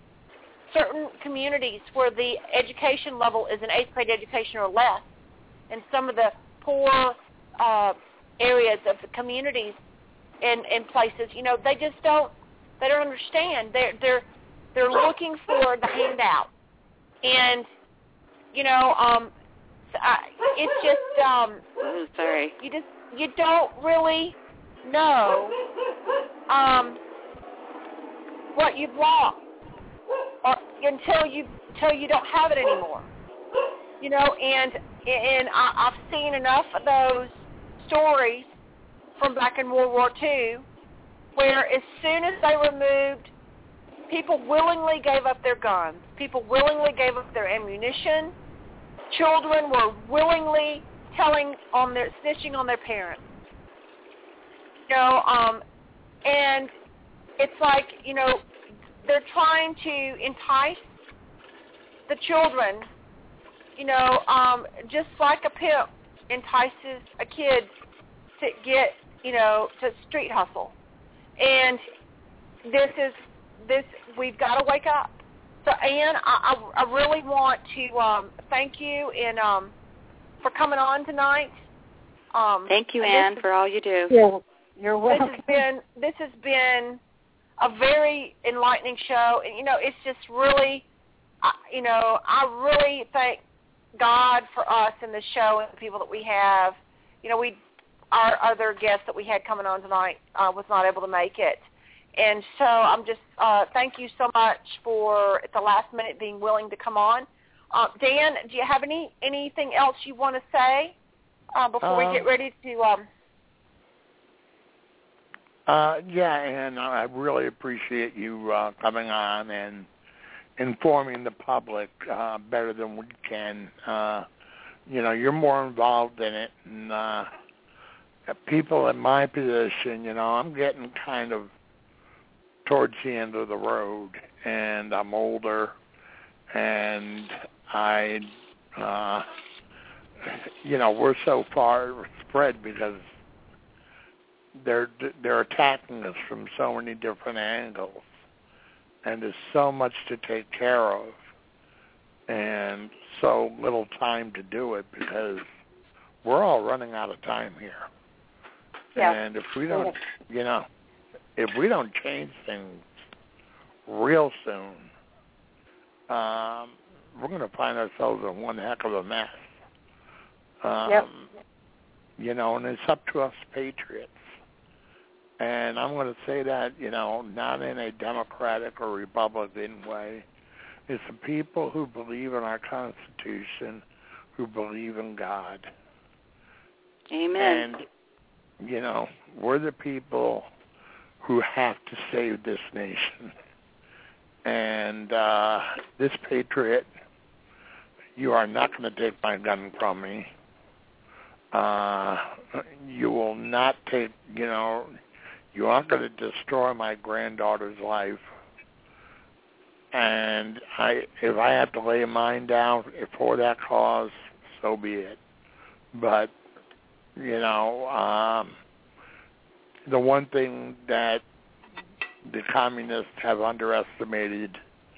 certain communities where the education level is an eighth grade education or less, and some of the poor uh, areas of the communities and, and places, you know, they just don't they don't understand. They're they're they're looking for the handout, and you know, um, I, it's just um, oh, sorry, you just you don't really know um, what you've lost, or until you until you don't have it anymore. You know, and and I, I've seen enough of those stories from back in World War Two, where as soon as they removed, people willingly gave up their guns. People willingly gave up their ammunition. Children were willingly telling on their snitching on their parents. You know, um, and it's like, you know, they're trying to entice the children, you know, um, just like a pimp entices a kid to get, you know, to street hustle. And this is, this, we've got to wake up. So, Ann, I, I, I really want to um, thank you and um, for coming on tonight. Um, thank you, Ann, for all you do. Yeah, you're welcome. This has been, this has been a very enlightening show. And, you know, it's just really, uh, you know, I really thank God for us in this show and the people that we have. You know, we, our other guest that we had coming on tonight uh, was not able to make it. And so I'm just, uh, thank you so much for, at the last minute, being willing to come on. Uh, Dan, do you have any anything else you want to say uh, before um, we get ready to... Um... Uh, yeah, and I really appreciate you uh, coming on and informing the public uh, better than we can. Uh, you know, you're more involved in it. And uh, people in my position, you know, I'm getting kind of towards the end of the road, and I'm older, and I, uh, you know, we're so far spread because they're they're attacking us from so many different angles, and there's so much to take care of, and so little time to do it because we're all running out of time here. Yeah. And if we don't, you know, if we don't change things real soon, um, we're going to find ourselves in one heck of a mess. Um, yep. You know, and it's up to us patriots. And I'm going to say that, you know, not in a Democratic or Republican way. It's the people who believe in our Constitution, who believe in God. Amen. And, you know, we're the people who have to save this nation. And uh, this patriot, you are not going to take my gun from me. Uh, you will not take, you know, you aren't going to destroy my granddaughter's life. And I, if I have to lay mine down for that cause, so be it. But, you know, um, the one thing that the communists have underestimated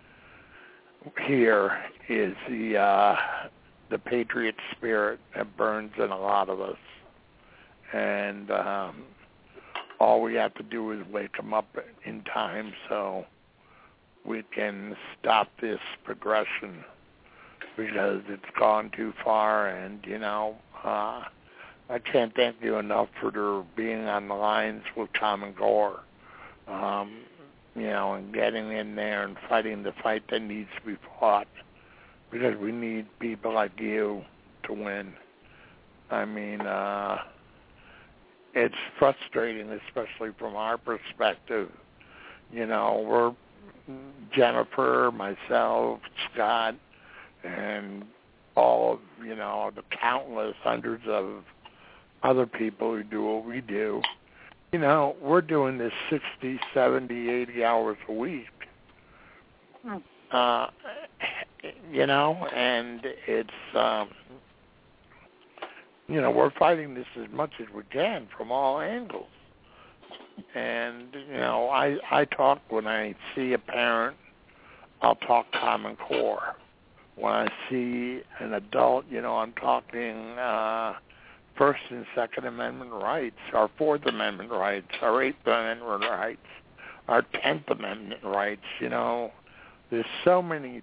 here is the uh, the patriot spirit that burns in a lot of us. And um, all we have to do is wake them up in time so we can stop this progression because it's gone too far. And, you know, uh, I can't thank you enough for their being on the lines with Common Core, um, you know, and getting in there and fighting the fight that needs to be fought because we need people like you to win. I mean, uh, it's frustrating, especially from our perspective. You know, we're Jennifer, myself, Scott, and all of, you know, the countless hundreds of other people who do what we do. You know, we're doing this sixty, seventy, eighty hours a week. Hmm. Uh, you know, and it's, um, you know, we're fighting this as much as we can from all angles. And, you know, I, I talk when I see a parent, I'll talk Common Core. When I see an adult, you know, I'm talking uh, First and Second Amendment rights, our Fourth Amendment rights, our Eighth Amendment rights, our Tenth Amendment rights, you know. There's so many.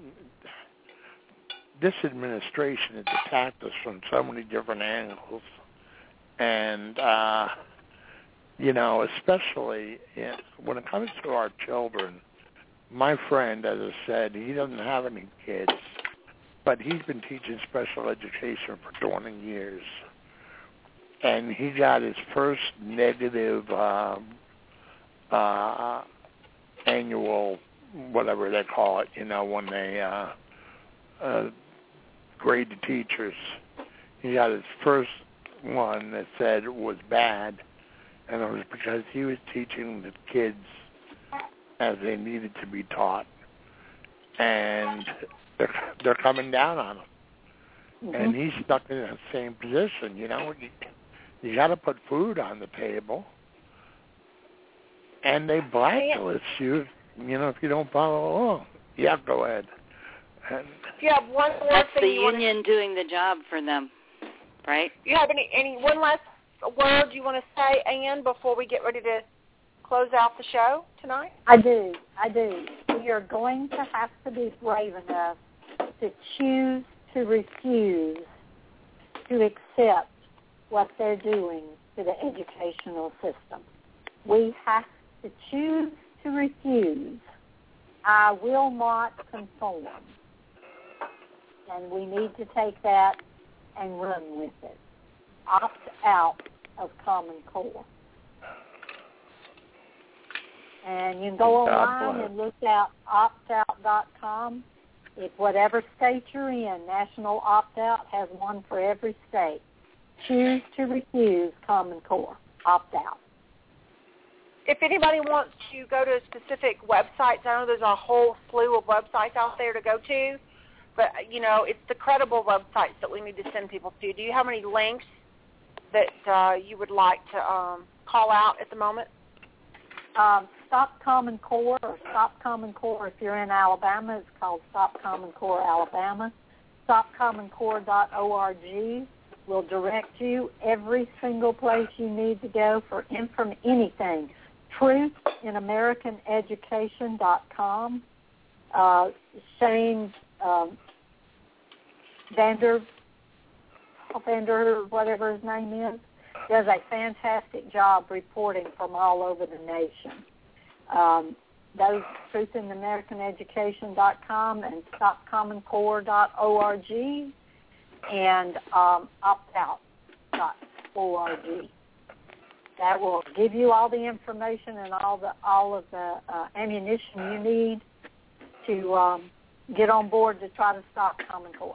This administration has attacked us from so many different angles. And, uh, you know, especially in, when it comes to our children, my friend, as I said, he doesn't have any kids, but he's been teaching special education for twenty years. And he got his first negative uh, uh, annual, whatever they call it, you know, when they uh, uh, grade the teachers. He got his first one that said it was bad, and it was because he was teaching the kids as they needed to be taught. And they're, they're coming down on him. Mm-hmm. And he's stuck in that same position, you know. You, you got to put food on the table. And they blacklist you, you know, if you don't follow along. Yeah, go ahead. And if you have one more That's thing the you union want to, doing the job for them, right? Do you have any, any one last word you want to say, Ann, before we get ready to close out the show tonight? I do. I do. You're going to have to be brave enough to choose to refuse to accept what they're doing to the educational system. We have to choose to refuse. I will not conform. And we need to take that and run with it. Opt out of Common Core. And you can go online and look at opt out dot com. If whatever state you're in, National Opt-Out has one for every state. Choose to refuse Common Core. Opt out. If anybody wants to go to specific websites, I know there's a whole slew of websites out there to go to, but, you know, it's the credible websites that we need to send people to. Do you have any links that uh, you would like to um, call out at the moment? Um, Stop Common Core, or Stop Common Core if you're in Alabama. It's called Stop Common Core Alabama. stop common core dot org will direct you every single place you need to go for inform anything. truth in american education dot com. Uh, Shane um, Vander, Vander, whatever his name is, does a fantastic job reporting from all over the nation. Um, those truth in american education dot com and stop common core dot org and um, opt out dot org. That will give you all the information and all the all of the uh, ammunition you need to um, get on board to try to stop Common Core.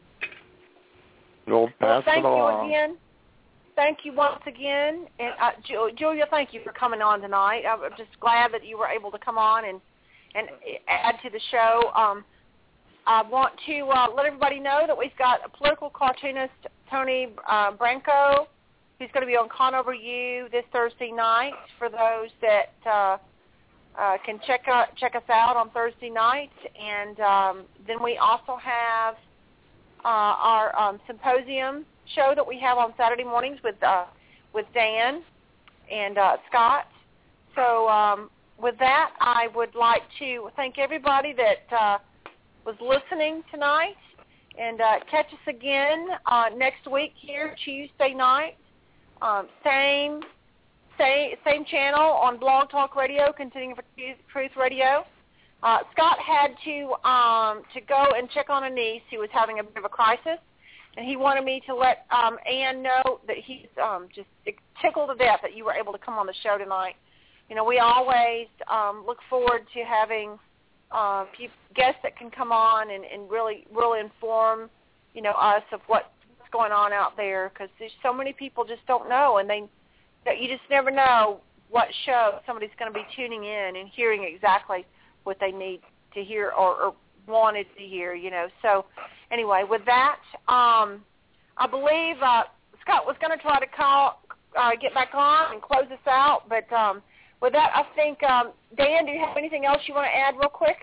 We'll pass well, thank it along. you again. Thank you once again. And uh, Julia, thank you for coming on tonight. I'm just glad that you were able to come on and, and add to the show. Um, I want to uh, let everybody know that we've got a political cartoonist, Tony uh, Branco, who's going to be on Conover U this Thursday night. For those that uh, uh, can check out, check us out on Thursday night. And um, then we also have uh, our um, symposium show that we have on Saturday mornings with uh, with Dan and uh, Scott. So um, with that, I would like to thank everybody that uh, was listening tonight, and uh, catch us again uh, next week here Tuesday night, um, same same same channel on Blog Talk Radio, Contending for Truth Radio. Uh, Scott had to um, to go and check on a niece who was having a bit of a crisis. And he wanted me to let um, Ann know that he's um, just tickled to death that you were able to come on the show tonight. You know, we always um, look forward to having uh, guests that can come on and, and really, really inform, you know, us of what, what's going on out there, because there's so many people just don't know, and they, that you just never know what show somebody's going to be tuning in and hearing exactly what they need to hear or, or wanted to hear, you know. So anyway, with that, um, I believe uh, Scott was going to try to call, uh, get back on and close us out. But um, with that, I think, um, Dan, do you have anything else you want to add real quick?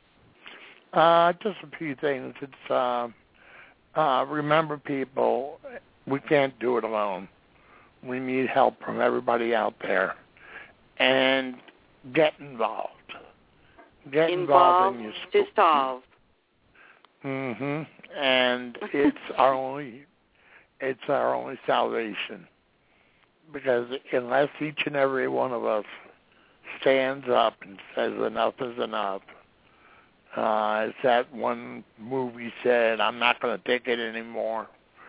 Uh, just a few things. It's uh, uh, remember, people, we can't do it alone. We need help from everybody out there. And get involved. Get involved, involved in your to solve. Mhm. And it's our only, it's our only salvation. Because unless each and every one of us stands up and says enough is enough, uh, as that one movie said, I'm not going to take it anymore.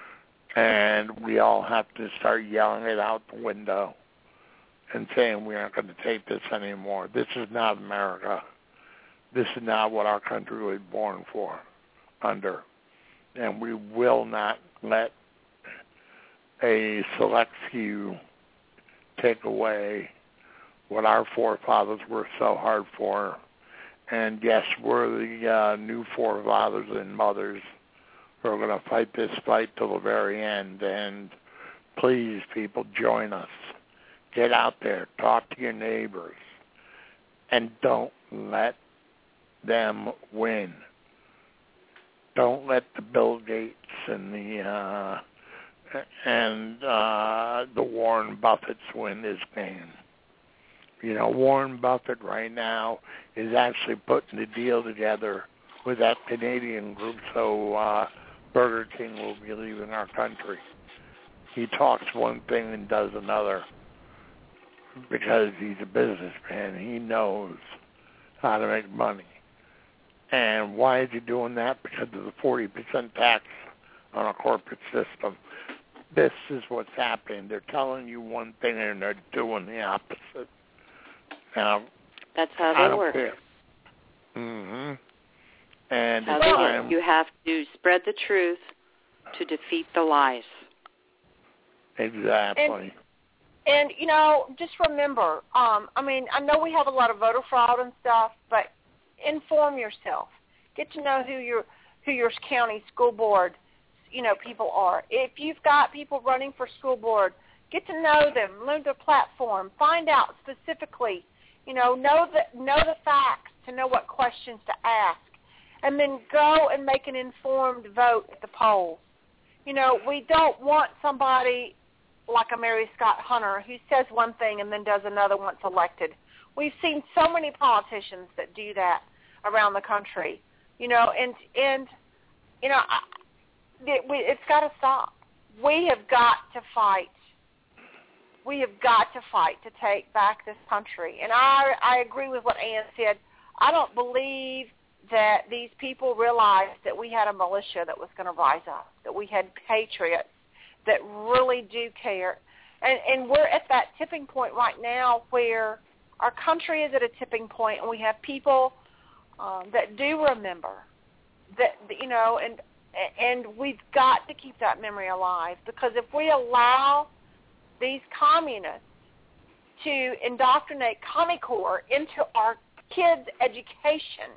And we all have to start yelling it out the window and saying we aren't going to take this anymore. This is not America. This is not what our country was born for, under. And we will not let a select few take away what our forefathers were so hard for. And yes, we're the uh, new forefathers and mothers who are going to fight this fight till the very end. And please, people, join us. Get out there. Talk to your neighbors. And don't let them win. Don't let the Bill Gates and the uh, and uh, the Warren Buffetts win this game. You know, Warren Buffett right now is actually putting the deal together with that Canadian group, so uh, Burger King will be leaving our country. He talks one thing and does another. because he's a businessman. He knows how to make money. And why is he doing that? Because of the forty percent tax on a corporate system. This is what's happening. They're telling you one thing and they're doing the opposite. Now, that's how I they don't work. care. Mm-hmm. And how it's they time, work. You have to spread the truth to defeat the lies. Exactly. And, and you know, just remember, um, I mean, I know we have a lot of voter fraud and stuff, but inform yourself. Get to know who your who your county school board, you know, people are. If you've got people running for school board, get to know them, learn their platform, find out specifically, you know, know the know the facts to know what questions to ask, and then go and make an informed vote at the polls. You know, we don't want somebody like a Mary Scott Hunter who says one thing and then does another once elected. We've seen so many politicians that do that around the country, you know, and, and you know, I, it, we, it's got to stop. We have got to fight. We have got to fight to take back this country. And I, I agree with what Ann said. I don't believe that these people realized that we had a militia that was going to rise up, that we had patriots that really do care. And, and we're at that tipping point right now where our country is at a tipping point, and we have people um, that do remember that, you know, and and we've got to keep that memory alive, because if we allow these communists to indoctrinate Commie Corps into our kids' education,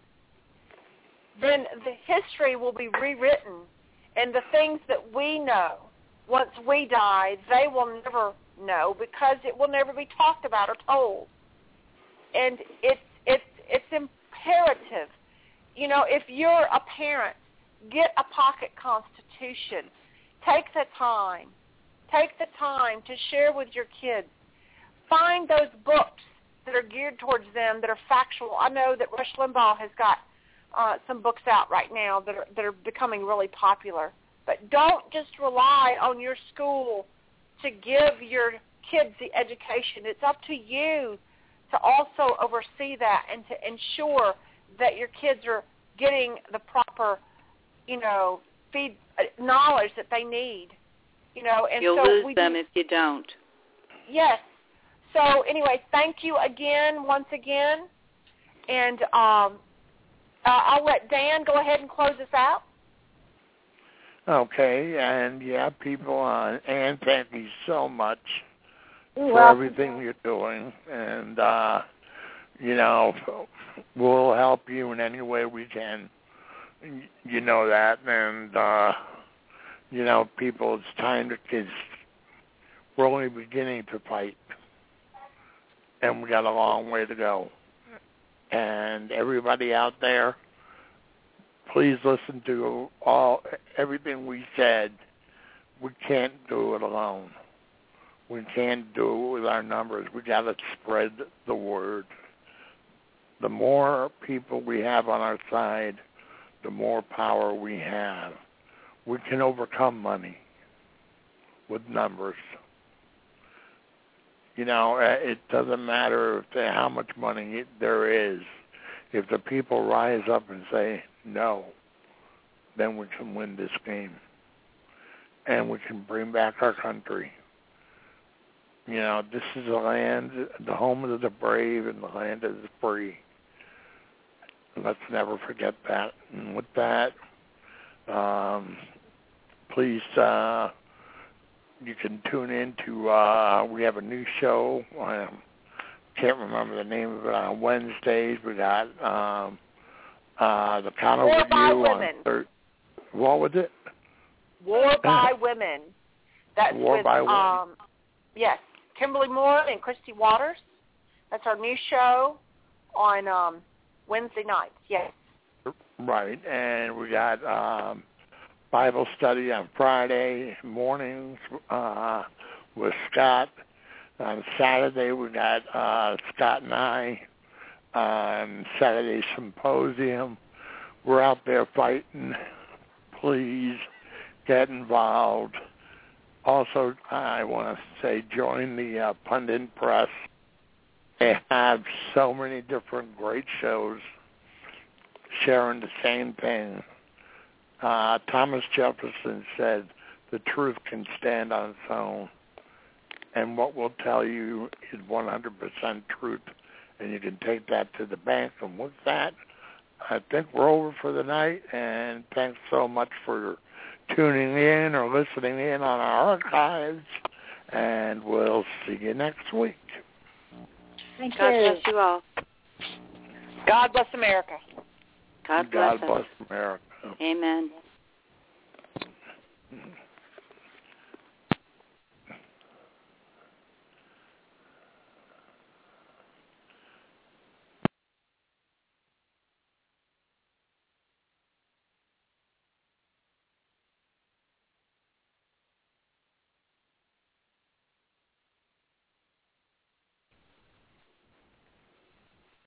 then the history will be rewritten, and the things that we know once we die, they will never know, because it will never be talked about or told. And it's it's it's imperative. You know, if you're a parent, get a pocket constitution. Take the time. Take the time to share with your kids. Find those books that are geared towards them, that are factual. I know that Rush Limbaugh has got uh, some books out right now that are, that are becoming really popular. But don't just rely on your school to give your kids the education. It's up to you to also oversee that and to ensure that your kids are getting the proper, you know, feed uh, knowledge that they need. You know, and You'll so lose we them do, if you don't. Yes. So anyway, thank you again, once again, and um, uh, I'll let Dan go ahead and close us out. Okay, and yeah, people on, and thank you so much You're for welcome. everything you're doing, and uh, you know, we'll help you in any way we can. You know that, and uh, you know, people, it's time to kids. We're only beginning to fight, and we got a long way to go. And everybody out there, please listen to all everything we said. We can't do it alone. We can't do it with our numbers. We got to spread the word. The more people we have on our side, the more power we have. We can overcome money with numbers. You know, it doesn't matter if they, how much money there is. If the people rise up and say no, then we can win this game. And we can bring back our country. You know, this is a land, the home of the brave and the land of the free. Let's never forget that. And with that, um, please, uh, you can tune in to, uh, we have a new show. I can't remember the name of it. On Wednesdays, we got um, uh, the counter War review by on Women. thir- What was it? War by Women. That's War with, by Women. Um, yes, Kimberly Moore and Christy Waters. That's our new show on um, Wednesday nights, yes. Right, and we got um, Bible study on Friday mornings uh, with Scott. On Saturday, we got uh, Scott and I on Saturday Symposium. We're out there fighting. Please get involved. Also, I want to say join the uh, Pundit Press they have so many different great shows sharing the same thing. Uh, Thomas Jefferson said, the truth can stand on its own, and what we'll tell you is one hundred percent truth, and you can take that to the bank. And with that, I think we're over for the night, and thanks so much for tuning in or listening in on our archives, and we'll see you next week. Thank God you. bless you all. God bless America. God bless God us. bless America. Amen.